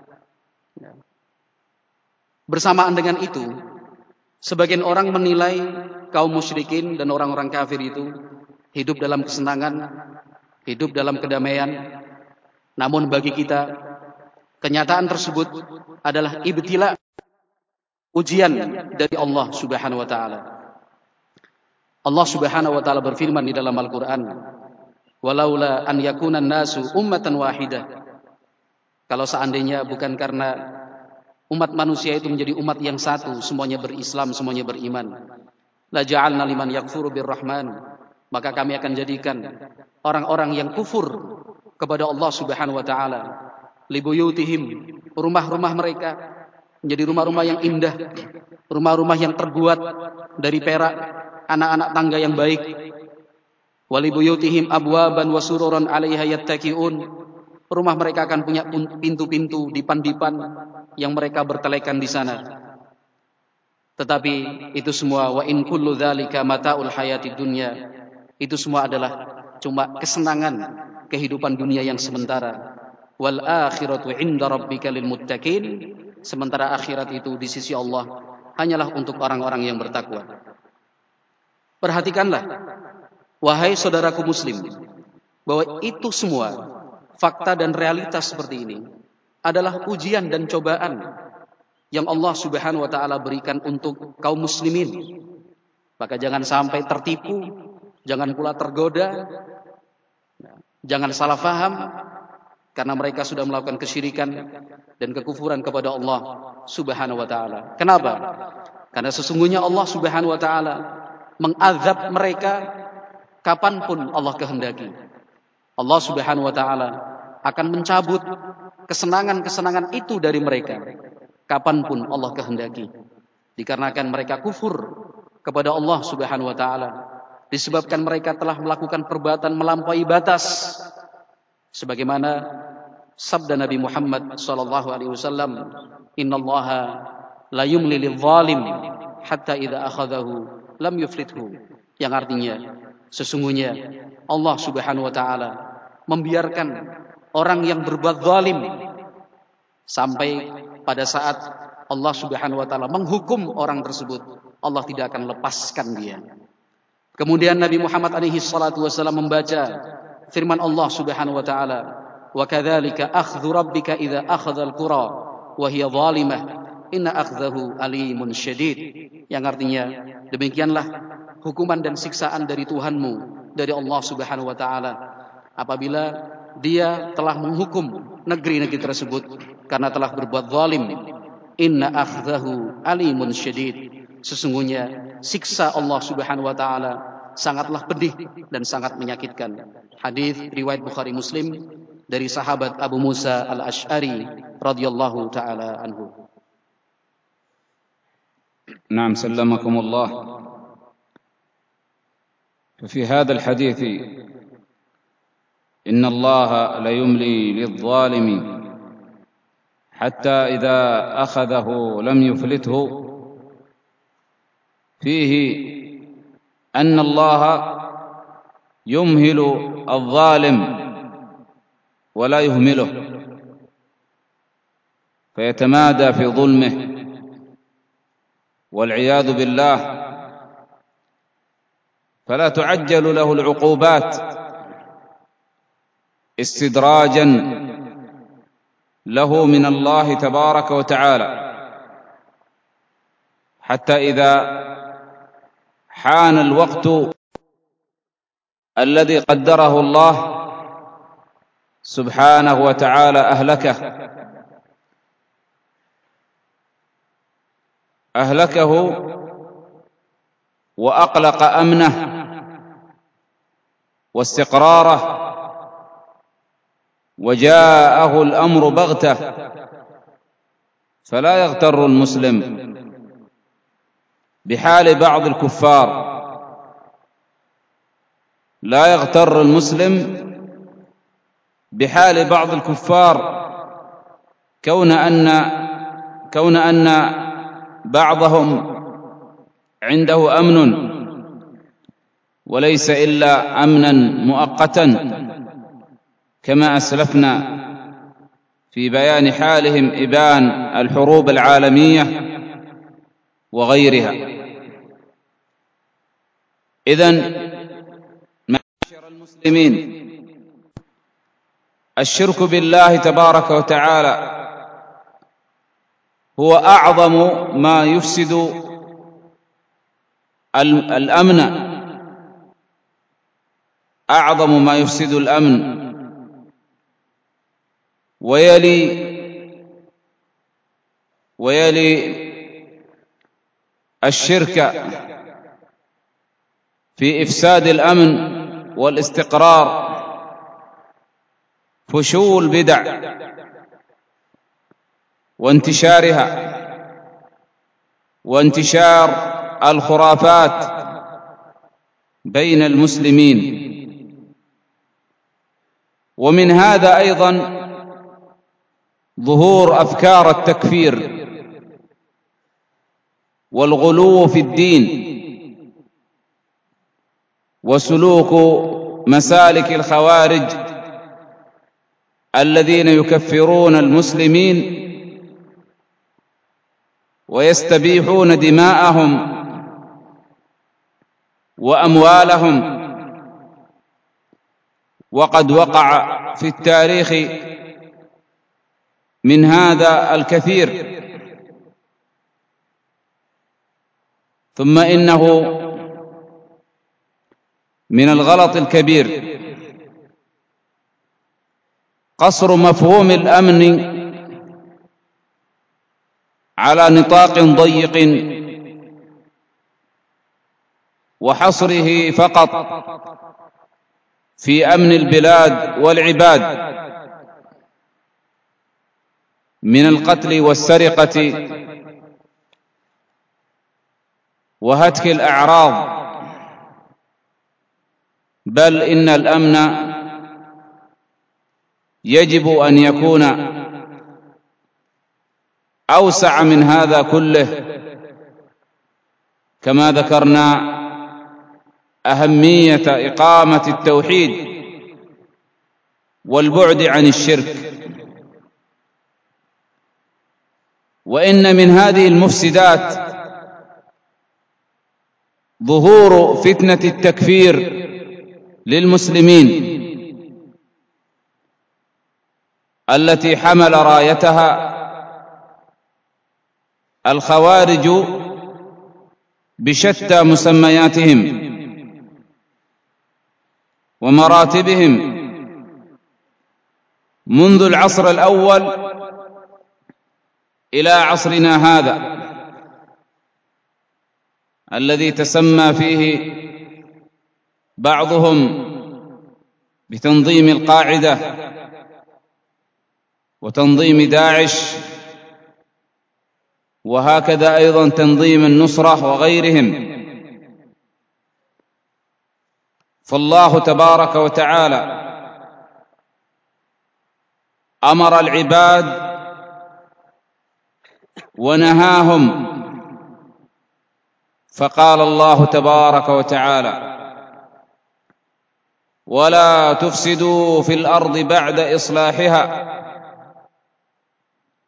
Bersamaan dengan itu, sebagian orang menilai kaum musyrikin dan orang-orang kafir itu hidup dalam kesenangan, hidup dalam kedamaian. Namun bagi kita, kenyataan tersebut adalah ibtila, ujian dari Allah Subhanahu wa taala. Allah Subhanahu wa taala berfirman di dalam Al-Qur'an, "Walaula an yakuna an-nasu ummatan wahidah." Kalau seandainya bukan karena umat manusia itu menjadi umat yang satu, semuanya berislam, semuanya beriman, la ja'alna liman yakfuru birrahman, maka kami akan jadikan orang-orang yang kufur kepada Allah Subhanahu wa taala, libuyutihim, rumah-rumah mereka menjadi rumah-rumah yang indah, rumah-rumah yang terbuat dari perak, anak-anak tangga yang baik. Walibuyutihim abwaban wa sururan 'alaiha yattaqiun. Rumah mereka akan punya pintu-pintu dipan-dipan yang mereka bertelekan di sana. Tetapi itu semua, wa in kullu dzalika mataul hayatid dunya. Itu semua adalah cuma kesenangan kehidupan dunia yang sementara. Wal akhiratu 'inda rabbika lil muttaqin. Sementara akhirat itu di sisi Allah hanyalah untuk orang-orang yang bertakwa. Perhatikanlah, wahai saudaraku muslim, bahwa itu semua fakta dan realitas seperti ini adalah ujian dan cobaan yang Allah Subhanahu wa taala berikan untuk kaum muslimin. Maka jangan sampai tertipu, jangan pula tergoda, jangan salah faham, karena mereka sudah melakukan kesyirikan dan kekufuran kepada Allah Subhanahu wa taala. Kenapa? Karena sesungguhnya Allah Subhanahu wa taala mengazab mereka kapanpun Allah kehendaki. Allah Subhanahu wa taala akan mencabut kesenangan-kesenangan itu dari mereka kapanpun Allah kehendaki. Dikarenakan mereka kufur kepada Allah Subhanahu wa taala, disebabkan mereka telah melakukan perbuatan melampaui batas. Sebagaimana sabda Nabi Muhammad sallallahu alaihi wasallam, "Innallaha la yumli lidh-dhalim hatta idza akhadhahu lam yuflithu." Yang artinya, sesungguhnya Allah Subhanahu wa taala membiarkan orang yang berbuat zalim sampai pada saat Allah Subhanahu wa taala menghukum orang tersebut, Allah tidak akan lepaskan dia. Kemudian Nabi Muhammad alaihi salatu wasallam membaca firman Allah Subhanahu wa taala, "Wa kadzalika akhdhu rabbika idza akhadhal qura wa hiya zalimah, inna akhdahu alimun syadid." Yang artinya, demikianlah hukuman dan siksaan dari Tuhanmu, dari Allah Subhanahu wa taala, apabila dia telah menghukum negeri-negeri tersebut karena telah berbuat zalim. Inna akhdahu alimun syadid. Sesungguhnya siksa Allah Subhanahu wa taala sangatlah pedih dan sangat menyakitkan. Hadis riwayat Bukhari Muslim dari sahabat Abu Musa Al-Asy'ari radhiyallahu taala anhu. نعم سلمكم الله. ففي هذا الحديث إن الله ليملي للظالم حتى إذا أخذه لم يفلته، فيه أن الله يمهل الظالم ولا يهمله فيتمادى في ظلمه والعياذ بالله، فلا تعجل له العقوبات استدراجا له من الله تبارك وتعالى، حتى إذا حان الوقت الذي قدره الله سبحانه وتعالى أهلكه وأقلق أمنه واستقراره، وجاءه الأمر بغتة. فلا يغتر المسلم بحال بعض الكفار، لا يغتر المسلم بحال بعض الكفار كون أن بعضهم عنده أمن وليس إلا أمنا مؤقتا، كما أسلفنا في بيان حالهم إبان الحروب العالمية وغيرها. إذن معاشر المسلمين، الشرك بالله تبارك وتعالى هو أعظم ما يفسد الأمن، أعظم ما يفسد الأمن، ويلي الشرك في إفساد الأمن والاستقرار فشو البدع وانتشارها وانتشار الخرافات بين المسلمين. ومن هذا أيضا ظهور أفكار التكفير والغلو في الدين وسلوك مسالك الخوارج الذين يكفرون المسلمين ويستبيحون دماءهم وأموالهم. وقد وقع في التاريخ من هذا الكثير. ثم إنه من الغلط الكبير قصر مفهوم الأمن على نطاق ضيق وحصره فقط في أمن البلاد والعباد من القتل والسرقة وهتك الأعراض، بل إن الأمن يجب أن يكون أوسع من هذا كله، كما ذكرنا أهمية إقامة التوحيد والبعد عن الشرك. وإن من هذه المفسدات ظهور فتنة التكفير للمسلمين التي حمل رايتها الخوارج بشتى مسمياتهم ومراتبهم منذ العصر الأول إلى عصرنا هذا الذي تسمى فيه بعضهم بتنظيم القاعدة وتنظيم داعش، وهكذا أيضا تنظيم النصرة وغيرهم. فالله تبارك وتعالى أمر العباد ونهاهم، فقال الله تبارك وتعالى: ولا تفسدوا في الأرض بعد إصلاحها،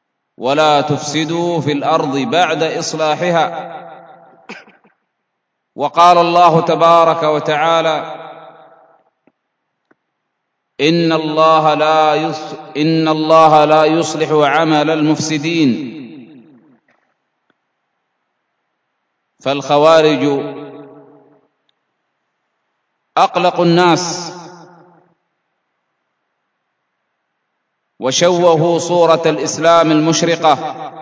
ولا تفسدوا في الأرض بعد إصلاحها. وقال الله تبارك وتعالى إن الله لا يصلح عمل المفسدين فالخوارج أقلق الناس وشوهوا صورة الإسلام المشرقة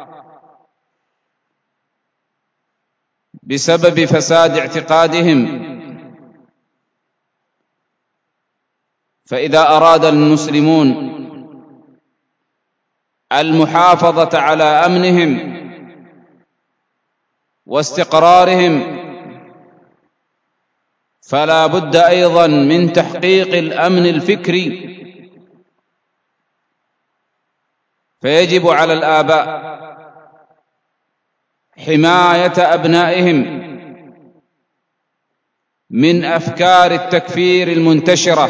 بسبب فساد اعتقادهم. فإذا أراد المسلمون المحافظة على أمنهم واستقرارهم فلا بد أيضا من تحقيق الأمن الفكري. فيجب على الآباء حماية أبنائهم من أفكار التكفير المنتشرة.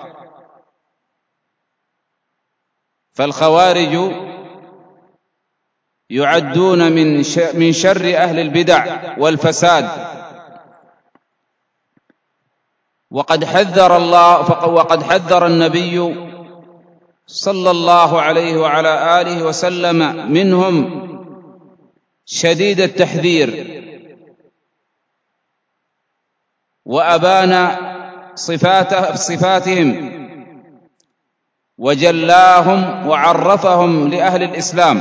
فالخوارج يعدون من شر أهل البدع والفساد، وقد حذر النبي صلى الله عليه وعلى آله وسلم منهم شديد التحذير، وأبان صفاتهم وجلاهم وعرفهم لأهل الإسلام.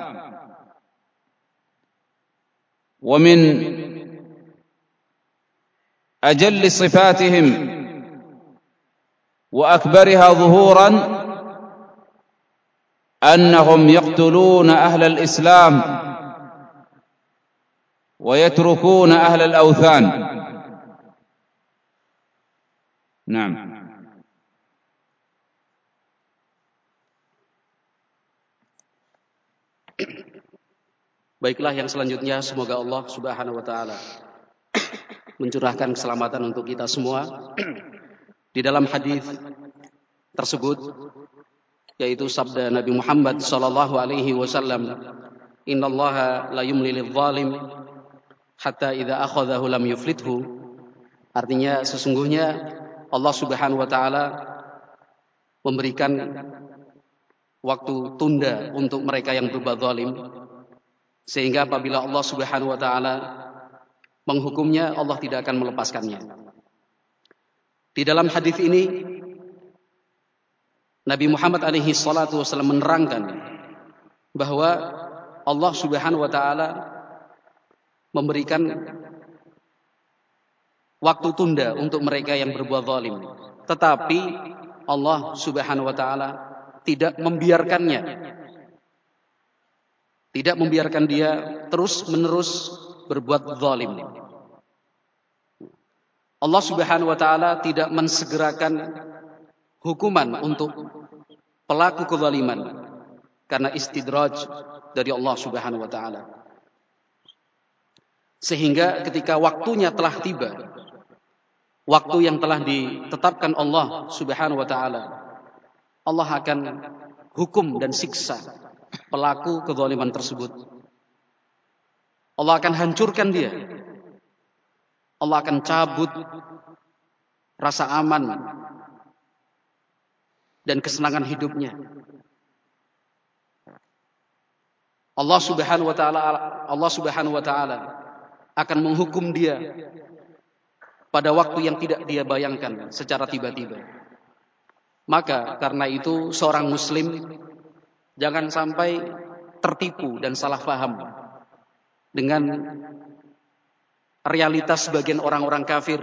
ومن أجل صفاتهم وأكبرها ظهورا أنهم يقتلون أهل الإسلام ويتركون أهل الأوثان. نعم. Baiklah, yang selanjutnya semoga Allah Subhanahu wa taala mencurahkan keselamatan untuk kita semua. Di dalam hadis tersebut, yaitu sabda Nabi Muhammad sallallahu alaihi wasallam, "Innallaha la yumli lidh-dhalim hatta idza akhadhahu lam yuflithu." Artinya sesungguhnya Allah Subhanahu wa taala memberikan waktu tunda untuk mereka yang berbuat zalim, sehingga apabila Allah Subhanahu wa taala menghukumnya, Allah tidak akan melepaskannya. Di dalam hadis ini Nabi Muhammad alaihi salatu wasallam menerangkan bahwa Allah Subhanahu wa taala memberikan waktu tunda untuk mereka yang berbuat zalim, tetapi Allah Subhanahu wa taala tidak membiarkannya, tidak membiarkan dia terus-menerus berbuat zalim. Allah Subhanahu wa taala tidak mensegerakan hukuman untuk pelaku kezaliman karena istidraj dari Allah Subhanahu wa taala. Sehingga ketika waktunya telah tiba, waktu yang telah ditetapkan Allah Subhanahu wa taala, Allah akan hukum dan siksa pelaku kezaliman tersebut. Allah akan hancurkan dia. Allah akan cabut rasa aman dan kesenangan hidupnya. Allah Subhanahu wa taala akan menghukum dia pada waktu yang tidak dia bayangkan secara tiba-tiba. Maka karena itu seorang muslim jangan sampai tertipu dan salah paham dengan realitas sebagian orang-orang kafir,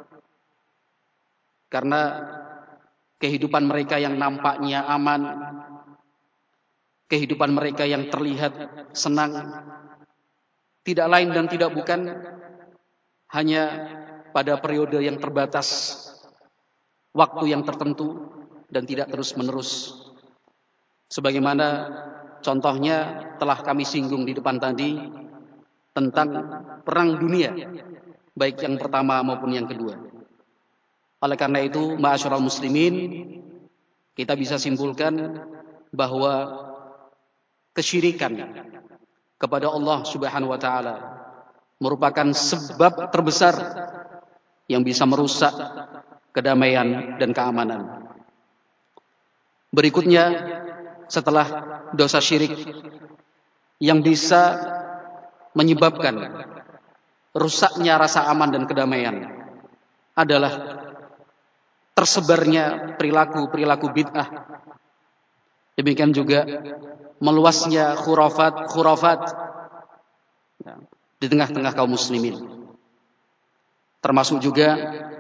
karena kehidupan mereka yang nampaknya aman, kehidupan mereka yang terlihat senang, tidak lain dan tidak bukan hanya pada periode yang terbatas, waktu yang tertentu dan tidak terus-menerus. Sebagaimana contohnya telah kami singgung di depan tadi tentang perang dunia, baik yang pertama maupun yang kedua. Oleh karena itu, ma'asyiral muslimin, kita bisa simpulkan bahwa kesyirikan kepada Allah Subhanahu wa taala merupakan sebab terbesar yang bisa merusak kedamaian dan keamanan. Berikutnya, setelah dosa syirik yang bisa menyebabkan rusaknya rasa aman dan kedamaian adalah tersebarnya perilaku-perilaku bid'ah. Demikian juga meluasnya khurafat di tengah-tengah kaum muslimin. Termasuk juga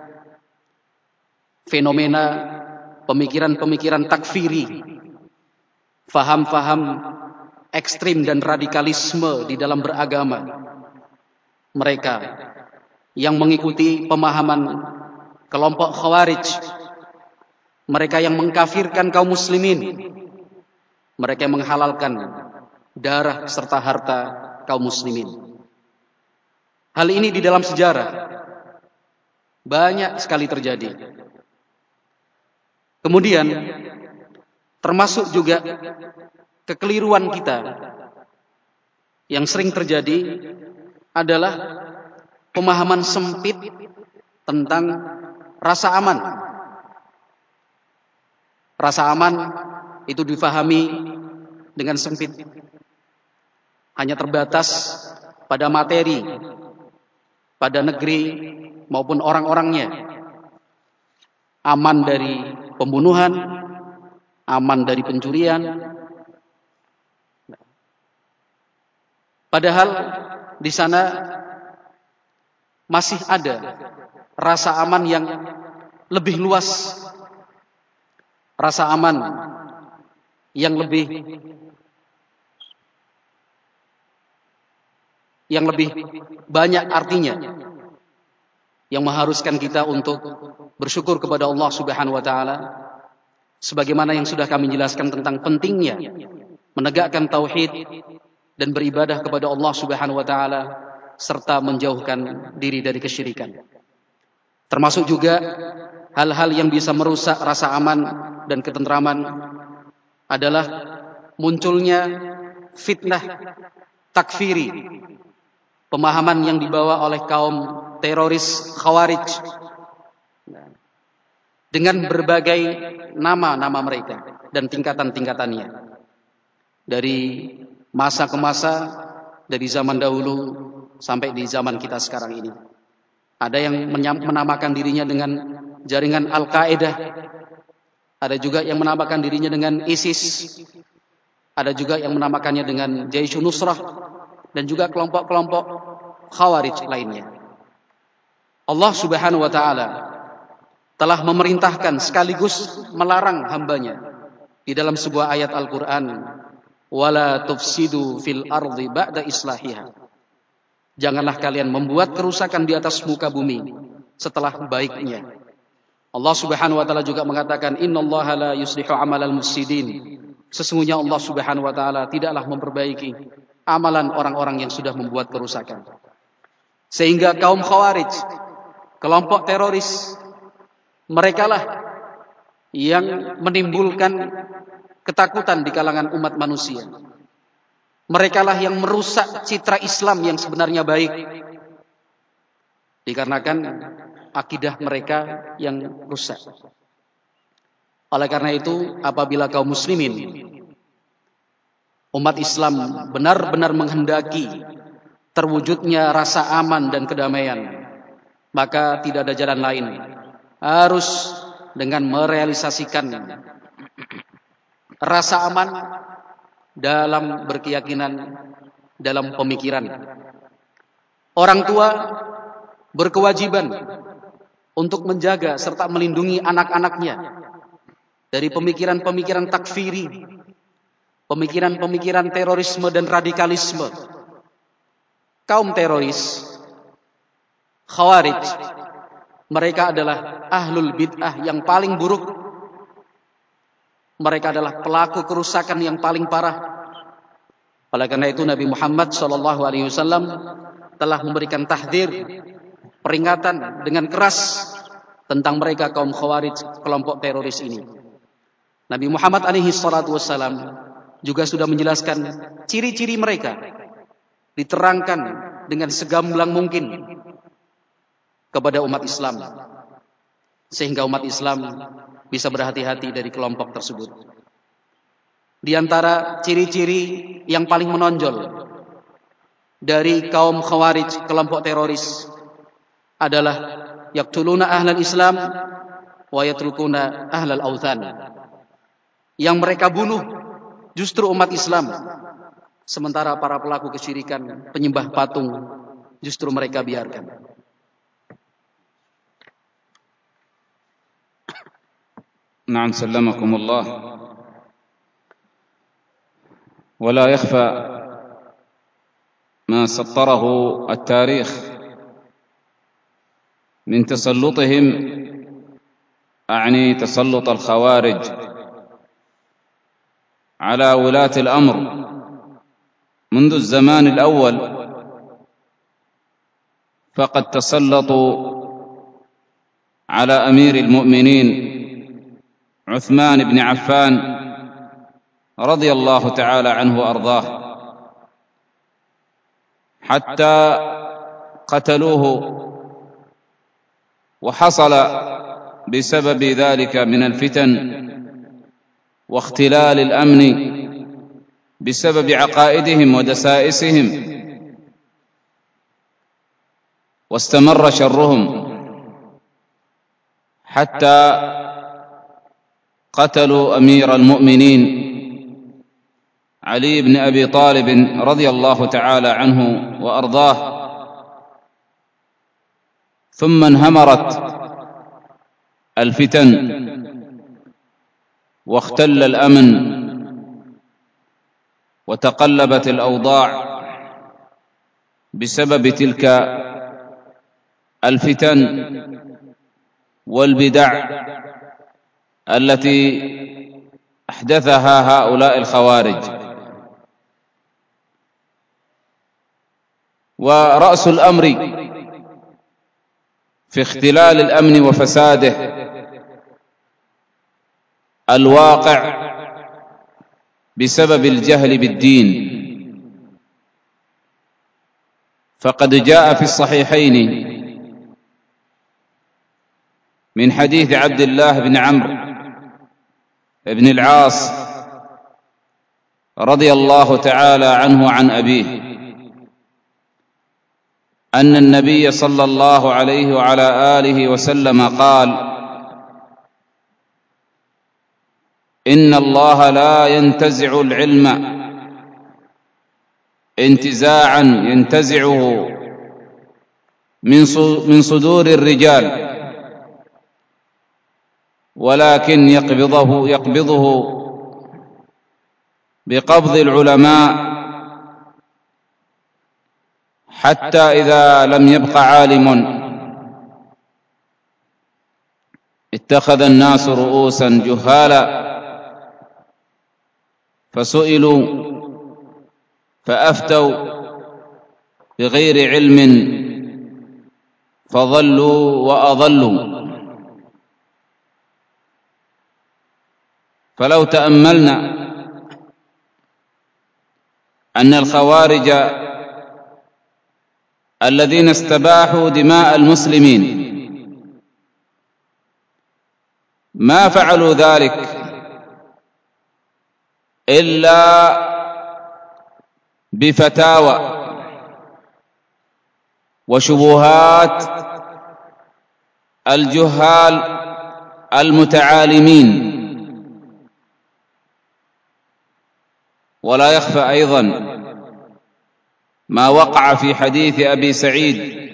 fenomena pemikiran-pemikiran takfiri, faham-faham ekstrim dan radikalisme di dalam beragama. Mereka yang mengikuti pemahaman kelompok Khawarij, mereka yang mengkafirkan kaum muslimin, mereka yang menghalalkan darah serta harta kaum muslimin. Hal ini di dalam sejarah banyak sekali terjadi. Kemudian termasuk juga kekeliruan kita yang sering terjadi adalah pemahaman sempit tentang rasa aman. Rasa aman itu difahami dengan sempit, hanya terbatas pada materi, pada negeri maupun orang-orangnya. Aman dari pembunuhan, aman dari pencurian. Padahal di sana masih ada rasa aman yang lebih luas, rasa aman yang lebih banyak artinya, yang mengharuskan kita untuk bersyukur kepada Allah Subhanahu wa taala, sebagaimana yang sudah kami jelaskan tentang pentingnya menegakkan tauhid dan beribadah kepada Allah Subhanahu wa taala serta menjauhkan diri dari kesyirikan. Termasuk juga hal-hal yang bisa merusak rasa aman dan ketentraman adalah munculnya fitnah takfiri, pemahaman yang dibawa oleh kaum teroris Khawarij dengan berbagai nama-nama mereka dan tingkatan-tingkatannya. Dari masa ke masa, dari zaman dahulu sampai di zaman kita sekarang ini. Ada yang menamakan dirinya dengan jaringan Al-Qaeda, ada juga yang menamakan dirinya dengan ISIS, ada juga yang menamakannya dengan Jaish Nusrah, dan juga kelompok-kelompok Khawarij lainnya. Allah Subhanahu wa taala telah memerintahkan sekaligus melarang hambanya di dalam sebuah ayat Al-Quran, wala tufsidu fil ardi ba'da islahiha. Janganlah kalian membuat kerusakan di atas muka bumi setelah baiknya. Allah Subhanahu wa taala juga mengatakan, innallaha la yuslihu amalal mufsidin. Sesungguhnya Allah Subhanahu wa taala tidaklah memperbaiki amalan orang-orang yang sudah membuat kerusakan. Sehingga kaum Khawarij, kelompok teroris, merekalah yang menimbulkan ketakutan di kalangan umat manusia. Merekalah yang merusak citra Islam yang sebenarnya baik, dikarenakan akidah mereka yang rusak. Oleh karena itu, apabila kaum muslimin, umat Islam benar-benar menghendaki terwujudnya rasa aman dan kedamaian, maka tidak ada jalan lain, harus dengan merealisasikan rasa aman dalam berkeyakinan, dalam pemikiran. Orang tua berkewajiban untuk menjaga serta melindungi anak-anaknya dari pemikiran-pemikiran takfiri, pemikiran-pemikiran terorisme dan radikalisme. Kaum teroris Khawarij, mereka adalah ahlul bid'ah yang paling buruk. Mereka adalah pelaku kerusakan yang paling parah. Oleh karena itu Nabi Muhammad SAW telah memberikan tahdzir, peringatan dengan keras tentang mereka kaum Khawarij, kelompok teroris ini. Nabi Muhammad SAW juga sudah menjelaskan ciri-ciri mereka, diterangkan dengan segamblang mungkin kepada umat Islam, sehingga umat Islam bisa berhati-hati dari kelompok tersebut. Di antara ciri-ciri yang paling menonjol dari kaum Khawarij, kelompok teroris, adalah yaqtuluna ahlal Islam wa yatrukuna ahlal authan. Yang mereka bunuh justru umat Islam, sementara para pelaku kesyirikan, penyembah patung, justru mereka biarkan. نعم سلمكم الله. ولا يخفى ما سطره التاريخ من تسلطهم، أعني تسلط الخوارج على ولاة الأمر منذ الزمان الأول، فقد تسلطوا على أمير المؤمنين عثمان بن عفان رضي الله تعالى عنه وأرضاه، حتى قتلوه، وحصل بسبب ذلك من الفتن واختلال الأمن بسبب عقائدهم ودسائسهم، واستمر شرهم حتى قتلوا أمير المؤمنين علي بن أبي طالب رضي الله تعالى عنه وأرضاه، ثم انهمرت الفتن واختل الأمن وتقلبت الأوضاع بسبب تلك الفتن والبدع التي أحدثها هؤلاء الخوارج. ورأس الأمر في اختلال الأمن وفساده الواقع بسبب الجهل بالدين، فقد جاء في الصحيحين من حديث عبد الله بن عمرو بن العاص رضي الله تعالى عنه عن أبيه أن النبي صلى الله عليه وعلى آله وسلم قال: إن الله لا ينتزع العلم انتزاعا ينتزعه من صدور الرجال، ولكن يقبضه بقبض العلماء، حتى إذا لم يبق عالم اتخذ الناس رؤوسا جهالا فسئلوا فأفتوا بغير علم فضلوا وأضلوا. فلو تأملنا أن الخوارج الذين استباحوا دماء المسلمين ما فعلوا ذلك إلا بفتاوى وشبهات الجهال المتعالمين. ولا يخفى أيضا ما وقع في حديث أبي سعيد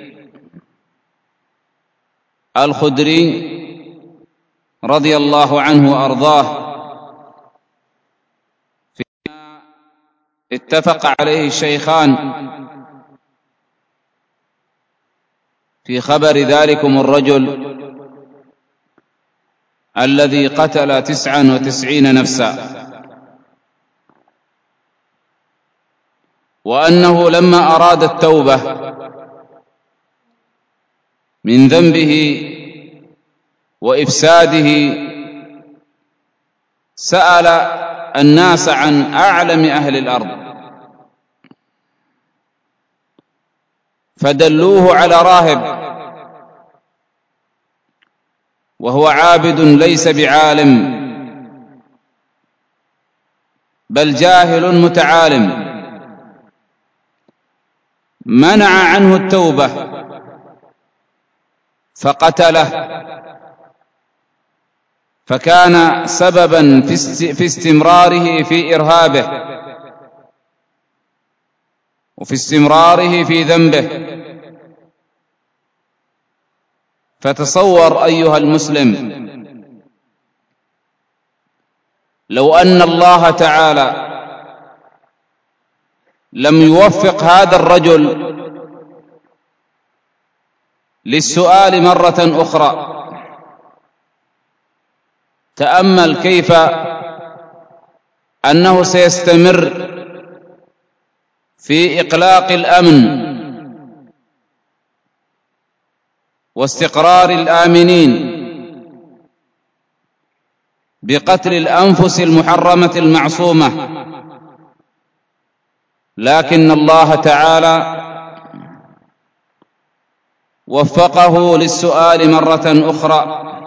الخدري رضي الله عنه وأرضاه، فيما اتفق عليه الشيخان في خبر ذلكم الرجل الذي قتل 99 نفسا، وأنه لما أراد التوبة من ذنبه وإفساده سأل الناس عن أعلم أهل الأرض، فدلوه على راهب وهو عابد ليس بعالم بل جاهل متعالم، منع عنه التوبة فقتله، فكان سببا في استمراره في إرهابه وفي استمراره في ذنبه. فتصور أيها المسلم لو أن الله تعالى لم يوفق هذا الرجل للسؤال مرة أخرى، تأمل كيف أنه سيستمر في إقلاق الأمن واستقرار الآمنين بقتل الأنفس المحرمة المعصومة. لكن الله تعالى وفقه للسؤال مرة أخرى،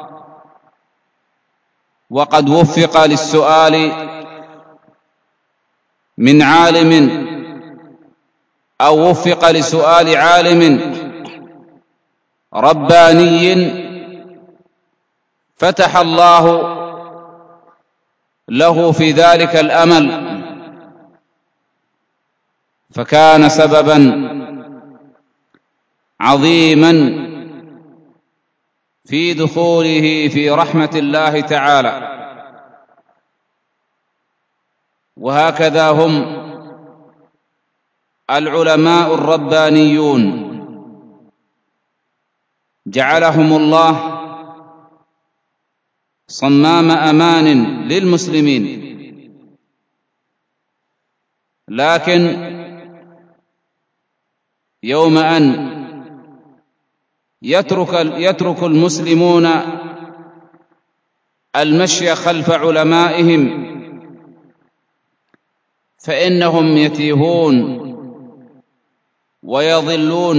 وقد وفق للسؤال من عالم أو وفق لسؤال عالم رباني فتح الله له في ذلك الأمل، فكان سببا عظيما في دخوله في رحمة الله تعالى. وهكذا هم العلماء الربانيون جعلهم الله صمام أمان للمسلمين. لكن يوم أن يترك المسلمون المشي خلف علمائهم فإنهم يتيهون ويضلون.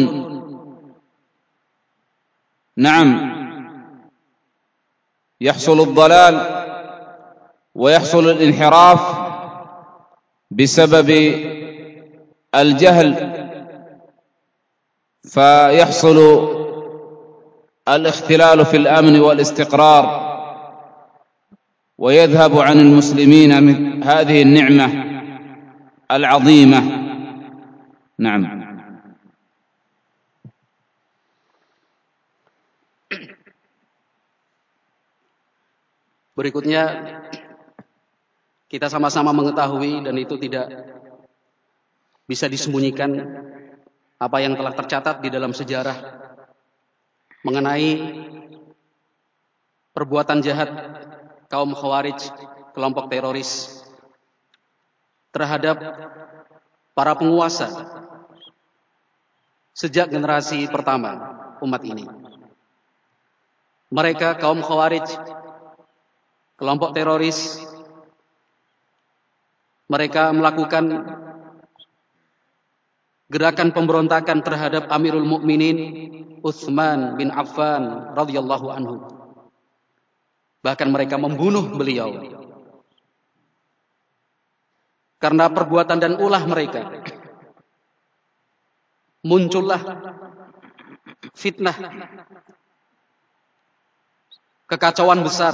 نعم، يحصل الضلال ويحصل الانحراف بسبب الجهل، فيحصل الاختلال في الأمن والاستقرار، ويذهب عن المسلمين من هذه النعمة العظيمة. نعم. Berikutnya, kita sama-sama mengetahui dan itu tidak bisa disembunyikan apa yang telah tercatat di dalam sejarah mengenai perbuatan jahat kaum Khawarij, kelompok teroris terhadap para penguasa sejak generasi pertama umat ini. Mereka kaum Khawarij, kelompok teroris, mereka melakukan gerakan pemberontakan terhadap Amirul Mukminin Utsman bin Affan radhiyallahu anhu. Bahkan mereka membunuh beliau. Karena perbuatan dan ulah mereka, muncullah fitnah, kekacauan besar,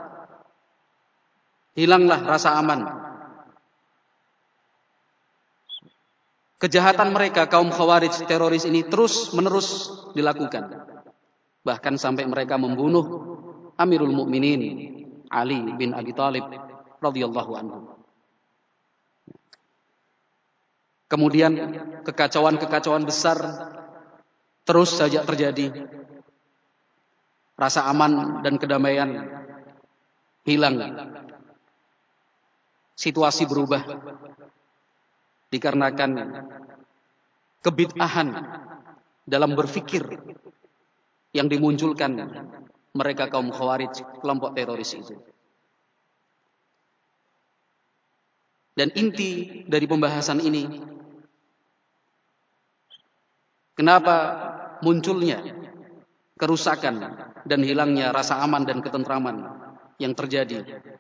hilanglah rasa aman. Kejahatan mereka kaum Khawarij teroris ini terus-menerus dilakukan. Bahkan sampai mereka membunuh Amirul Mukminin Ali bin Abi Thalib radhiyallahu anhu. Kemudian kekacauan-kekacauan besar terus saja terjadi. Rasa aman dan kedamaian hilang. Situasi berubah dikarenakan kebid'ahan dalam berpikir yang dimunculkan mereka kaum Khawarij, kelompok teroris itu. Dan inti dari pembahasan ini Kenapa munculnya kerusakan dan hilangnya rasa aman dan ketentraman yang terjadi?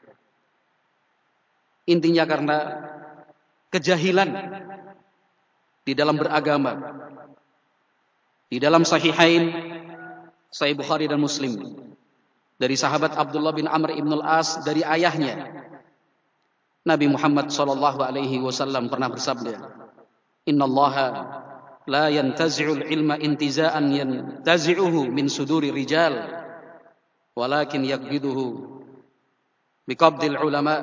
Intinya karena kejahilan di dalam beragama. Di dalam Sahihain, Sahih Bukhari dan Muslim, dari sahabat Abdullah bin Amr ibn al-As dari ayahnya, Nabi Muhammad SAW pernah bersabda, Innallaha la yantazi'ul ilma intiza'an yantazi'uhu min suduri rijal, walakin yakbiduhu biqabdil ulama,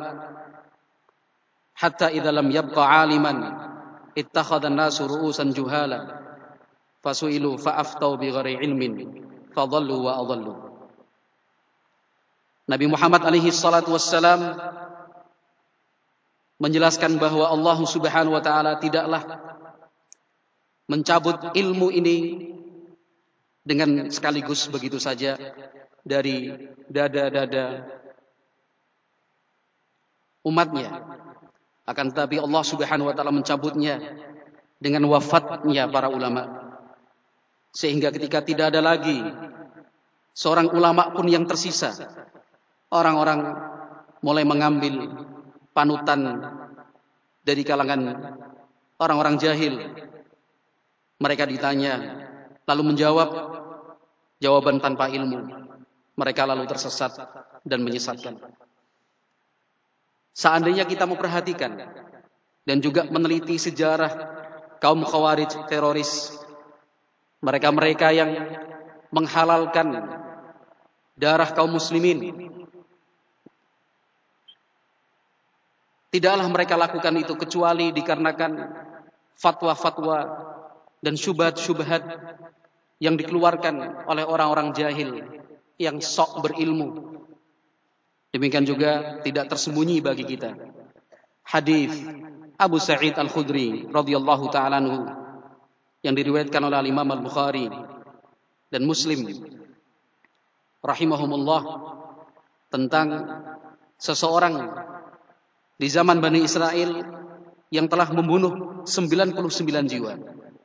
hatta idza lam yabqa 'aliman ittakhadha an-nasu ru'usan juhala, fasu'ilu fa'aftau bighairi ilmin, fadhallu wa adhallu. Nabi Muhammad alaihi salatu wassalam menjelaskan bahwa Allah Subhanahu wa taala tidaklah mencabut ilmu ini dengan sekaligus begitu saja dari dada-dada umatnya. Akan tetapi Allah Subhanahu wa taala mencabutnya dengan wafatnya para ulama. Sehingga ketika tidak ada lagi seorang ulama pun yang tersisa, orang-orang mulai mengambil panutan dari kalangan orang-orang jahil. Mereka ditanya, lalu menjawab jawaban tanpa ilmu. Mereka lalu tersesat dan menyesatkan. Seandainya kita memperhatikan dan juga meneliti sejarah kaum Khawarij teroris, mereka-mereka yang menghalalkan darah kaum muslimin, tidaklah mereka lakukan itu kecuali dikarenakan fatwa-fatwa dan syubhat-syubhat yang dikeluarkan oleh orang-orang jahil yang sok berilmu. Demikian juga tidak tersembunyi bagi kita hadis Abu Sa'id Al-Khudri radhiyallahu ta'ala anhu yang diriwayatkan oleh Imam Al-Bukhari dan Muslim rahimahumullah tentang seseorang di zaman Bani Israel yang telah membunuh 99 jiwa.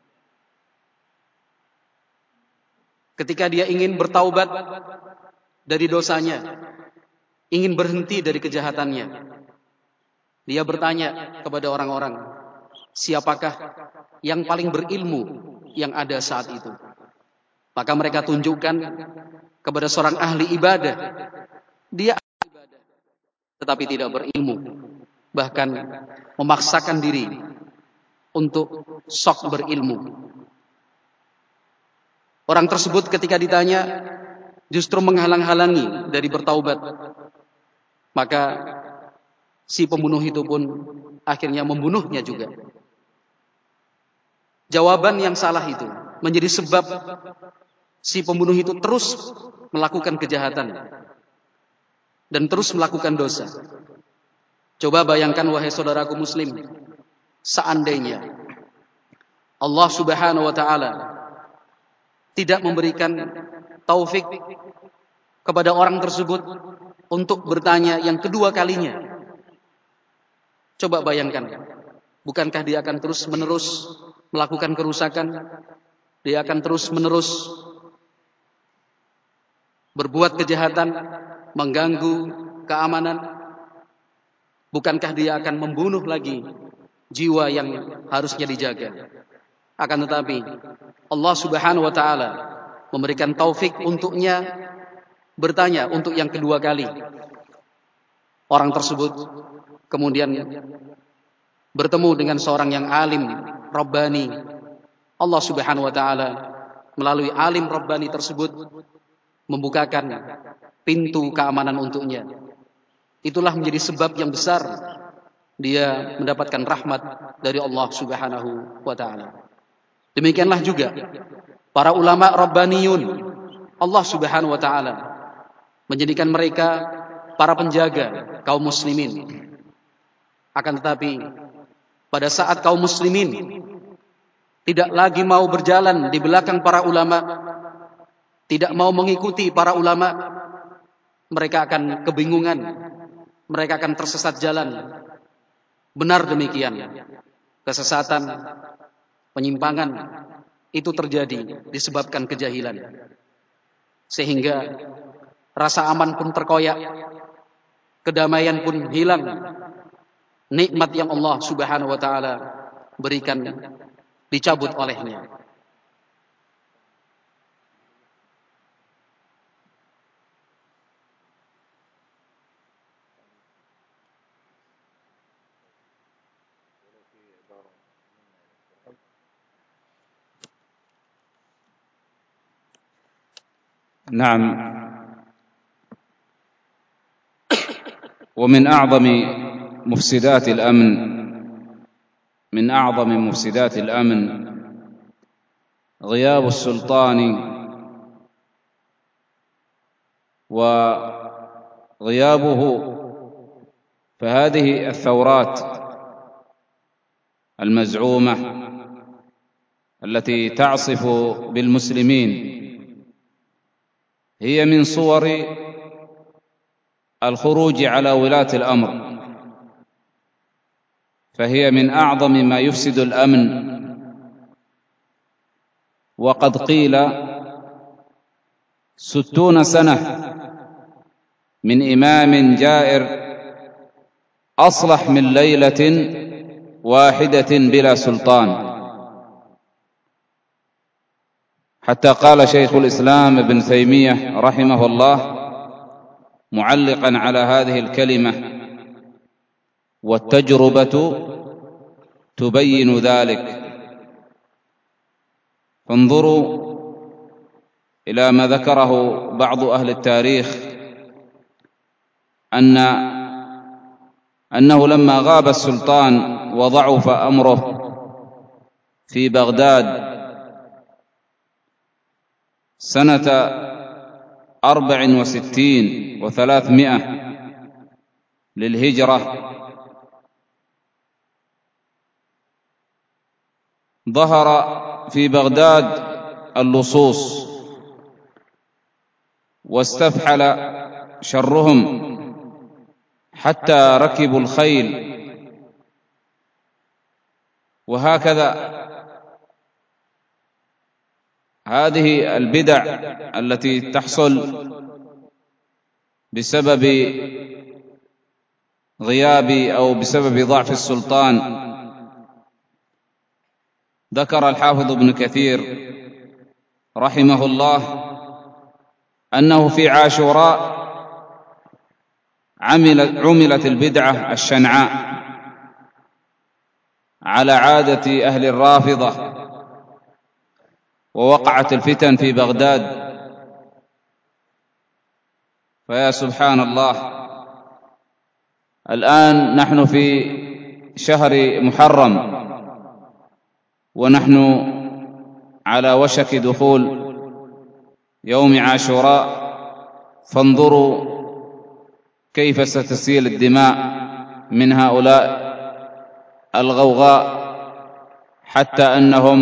Ketika dia ingin bertaubat dari dosanya, ingin berhenti dari kejahatannya, dia bertanya kepada orang-orang, siapakah yang paling berilmu yang ada saat itu? Maka mereka tunjukkan kepada seorang ahli ibadah. Dia ahli ibadah tetapi tidak berilmu, bahkan memaksakan diri untuk sok berilmu. Orang tersebut ketika ditanya justru menghalang-halangi dari bertaubat. Maka si pembunuh itu pun akhirnya membunuhnya juga. Jawaban yang salah itu menjadi sebab si pembunuh itu terus melakukan kejahatan dan terus melakukan dosa. Coba bayangkan wahai saudaraku muslim, seandainya Allah Subhanahu wa taala tidak memberikan taufik kepada orang tersebut untuk bertanya yang kedua kalinya. Coba bayangkan, bukankah dia akan terus-menerus melakukan kerusakan? Dia akan terus-menerus berbuat kejahatan, mengganggu keamanan. Bukankah dia akan membunuh lagi jiwa yang harusnya dijaga? Akan tetapi Allah Subhanahu wa taala memberikan taufik untuknya bertanya untuk yang kedua kali. Orang tersebut kemudian bertemu dengan seorang yang alim Rabbani. Allah Subhanahu wa taala melalui alim Rabbani tersebut membukakan pintu keamanan untuknya. Itulah menjadi sebab yang besar dia mendapatkan rahmat dari Allah Subhanahu wa taala. Demikianlah juga para ulama Rabbaniyun, Allah Subhanahu wa taala menjadikan mereka para penjaga kaum muslimin. Akan tetapi pada saat kaum muslimin tidak lagi mau berjalan di belakang para ulama, tidak mau mengikuti para ulama, mereka akan kebingungan, mereka akan tersesat jalan. Benar demikian. Kesesatan, penyimpangan itu terjadi disebabkan kejahilan, sehingga rasa aman pun terkoyak, kedamaian pun hilang, nikmat yang Allah Subhanahu wa taala berikan dicabut olehnya. نعم، ومن أعظم مفسدات الأمن، من أعظم مفسدات الأمن غياب السلطان وغيابه. فهذه الثورات المزعومة التي تعصف بالمسلمين هي من صور الخروج على ولاة الأمر، فهي من أعظم ما يفسد الأمن. وقد قيل 60 سنة من إمام جائر أصلح من ليلة واحدة بلا سلطان، حتى قال شيخ الإسلام ابن تيمية رحمه الله معلقا على هذه الكلمة: والتجربة تبين ذلك. فانظروا إلى ما ذكره بعض أهل التاريخ أنه لما غاب السلطان وضعف أمره في بغداد سنة 64 و300 للهجرة، ظهر في بغداد اللصوص واستفحل شرهم حتى ركبوا الخيل. وهكذا هذه البدع التي تحصل بسبب غياب أو بسبب ضعف السلطان. ذكر الحافظ ابن كثير رحمه الله أنه في عاشوراء عملت البدعة الشنعاء على عادة أهل الرافضة، ووقعت الفتن في بغداد. فيا سبحان الله، الآن نحن في شهر محرم ونحن على وشك دخول يوم عاشوراء، فانظروا كيف ستسيل الدماء من هؤلاء الغوغاء، حتى أنهم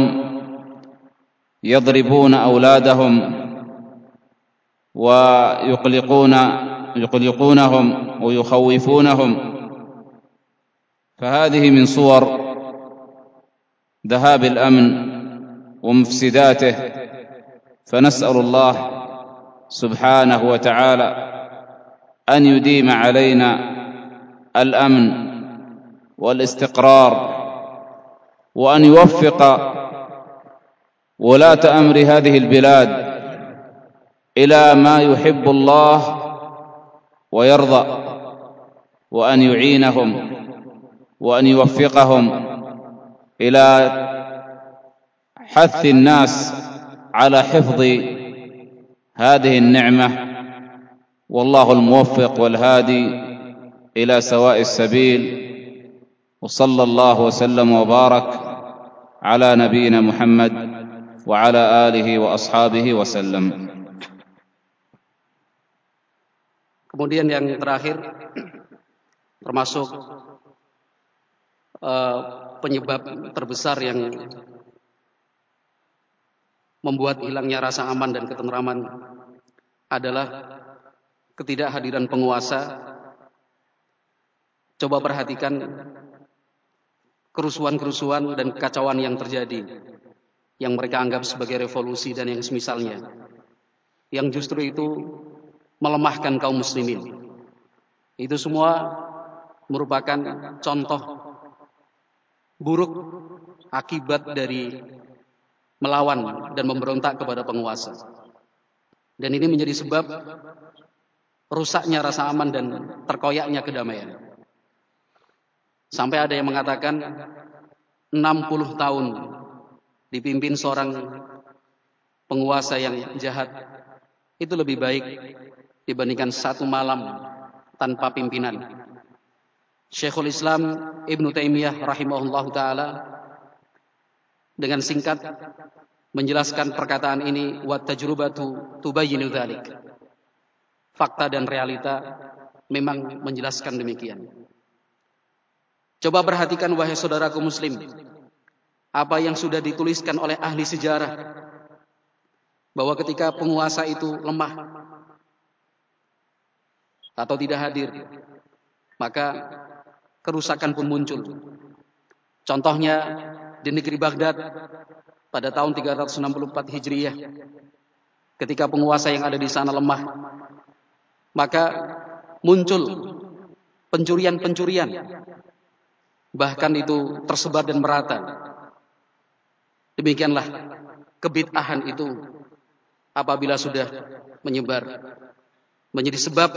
يضربون أولادهم ويقلقونهم ويخوفونهم. فهذه من صور ذهاب الأمن ومفسداته. فنسأل الله سبحانه وتعالى أن يديم علينا الأمن والاستقرار، وأن يوفق ولاة أمر هذه البلاد إلى ما يحب الله ويرضى، وأن يعينهم وأن يوفقهم إلى حث الناس على حفظ هذه النعمة. والله الموفق والهادي إلى سواء السبيل. وصلى الله وسلم وبارك على نبينا محمد وعلى آله وأصحابه وسلم. Kemudian yang terakhir, termasuk penyebab terbesar yang membuat hilangnya rasa aman dan ketentraman adalah ketidakhadiran penguasa. Coba perhatikan kerusuhan-kerusuhan dan kekacauan yang terjadi yang mereka anggap sebagai revolusi dan yang semisalnya, yang justru itu melemahkan kaum muslimin. Itu semua merupakan contoh buruk akibat dari melawan dan memberontak kepada penguasa. Dan ini menjadi sebab rusaknya rasa aman dan terkoyaknya kedamaian. Sampai ada yang mengatakan 60 tahun dipimpin seorang penguasa yang jahat itu lebih baik dibandingkan 1 malam tanpa pimpinan. Syekhul Islam Ibnu Taimiyah rahimahullahu taala dengan singkat menjelaskan perkataan ini, wa tajrubatu tubayyinu dzalik. Fakta dan realita memang menjelaskan demikian. Coba perhatikan wahai saudaraku muslim, apa yang sudah dituliskan oleh ahli sejarah bahwa ketika penguasa itu lemah atau tidak hadir, maka kerusakan pun muncul. Contohnya di negeri Baghdad pada tahun 364 Hijriyah, ketika penguasa yang ada di sana lemah, maka muncul pencurian-pencurian, bahkan itu tersebar dan merata. Demikianlah kebid'ahan itu apabila sudah menyebar, menjadi sebab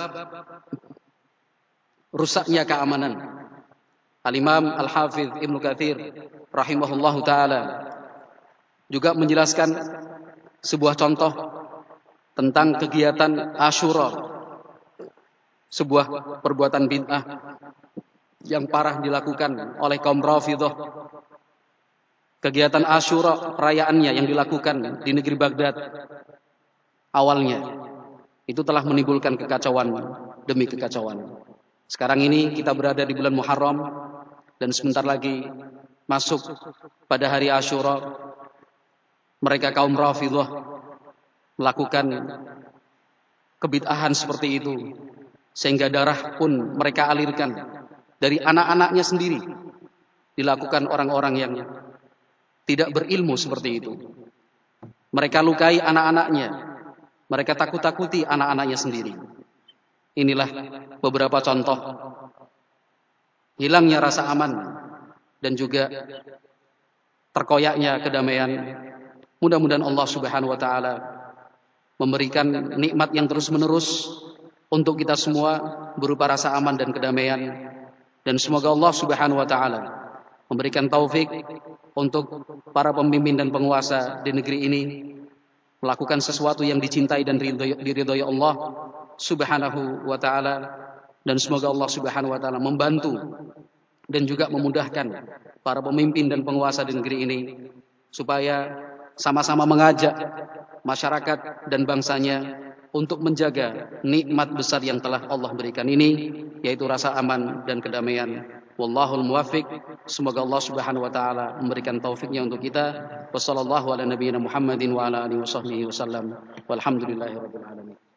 rusaknya keamanan. Al-Imam Al-Hafidh Ibnu Katsir rahimahullahu taala juga menjelaskan sebuah contoh tentang kegiatan Asyura, sebuah perbuatan bid'ah yang parah dilakukan oleh kaum Rafidhah. Kegiatan Asyura, perayaannya yang dilakukan di negeri Baghdad, awalnya itu telah menimbulkan kekacauan demi kekacauan. Sekarang ini kita berada di bulan Muharram dan sebentar lagi masuk pada hari Asyura. Mereka kaum Rafidhah melakukan kebid'ahan seperti itu, sehingga darah pun mereka alirkan dari anak-anaknya sendiri, dilakukan orang-orang yang tidak berilmu seperti itu. Mereka lukai anak-anaknya, mereka takut-takuti anak-anaknya sendiri. Inilah beberapa contoh hilangnya rasa aman dan juga terkoyaknya kedamaian. Mudah-mudahan Allah Subhanahu wa taala memberikan nikmat yang terus-menerus untuk kita semua berupa rasa aman dan kedamaian, dan semoga Allah Subhanahu wa taala memberikan taufik untuk para pemimpin dan penguasa di negeri ini melakukan sesuatu yang dicintai dan diridhoi Allah Subhanahu wa taala, dan semoga Allah Subhanahu wa taala membantu dan juga memudahkan para pemimpin dan penguasa di negeri ini supaya sama-sama mengajak masyarakat dan bangsanya untuk menjaga nikmat besar yang telah Allah berikan ini, yaitu rasa aman dan kedamaian. Wallahul muwaffiq. Semoga Allah Subhanahu wa taala memberikan taufiknya untuk kita. Wassallallahu ala nabiyyina Muhammadin wa ala alihi wasallam. Walhamdulillahirabbil alamin.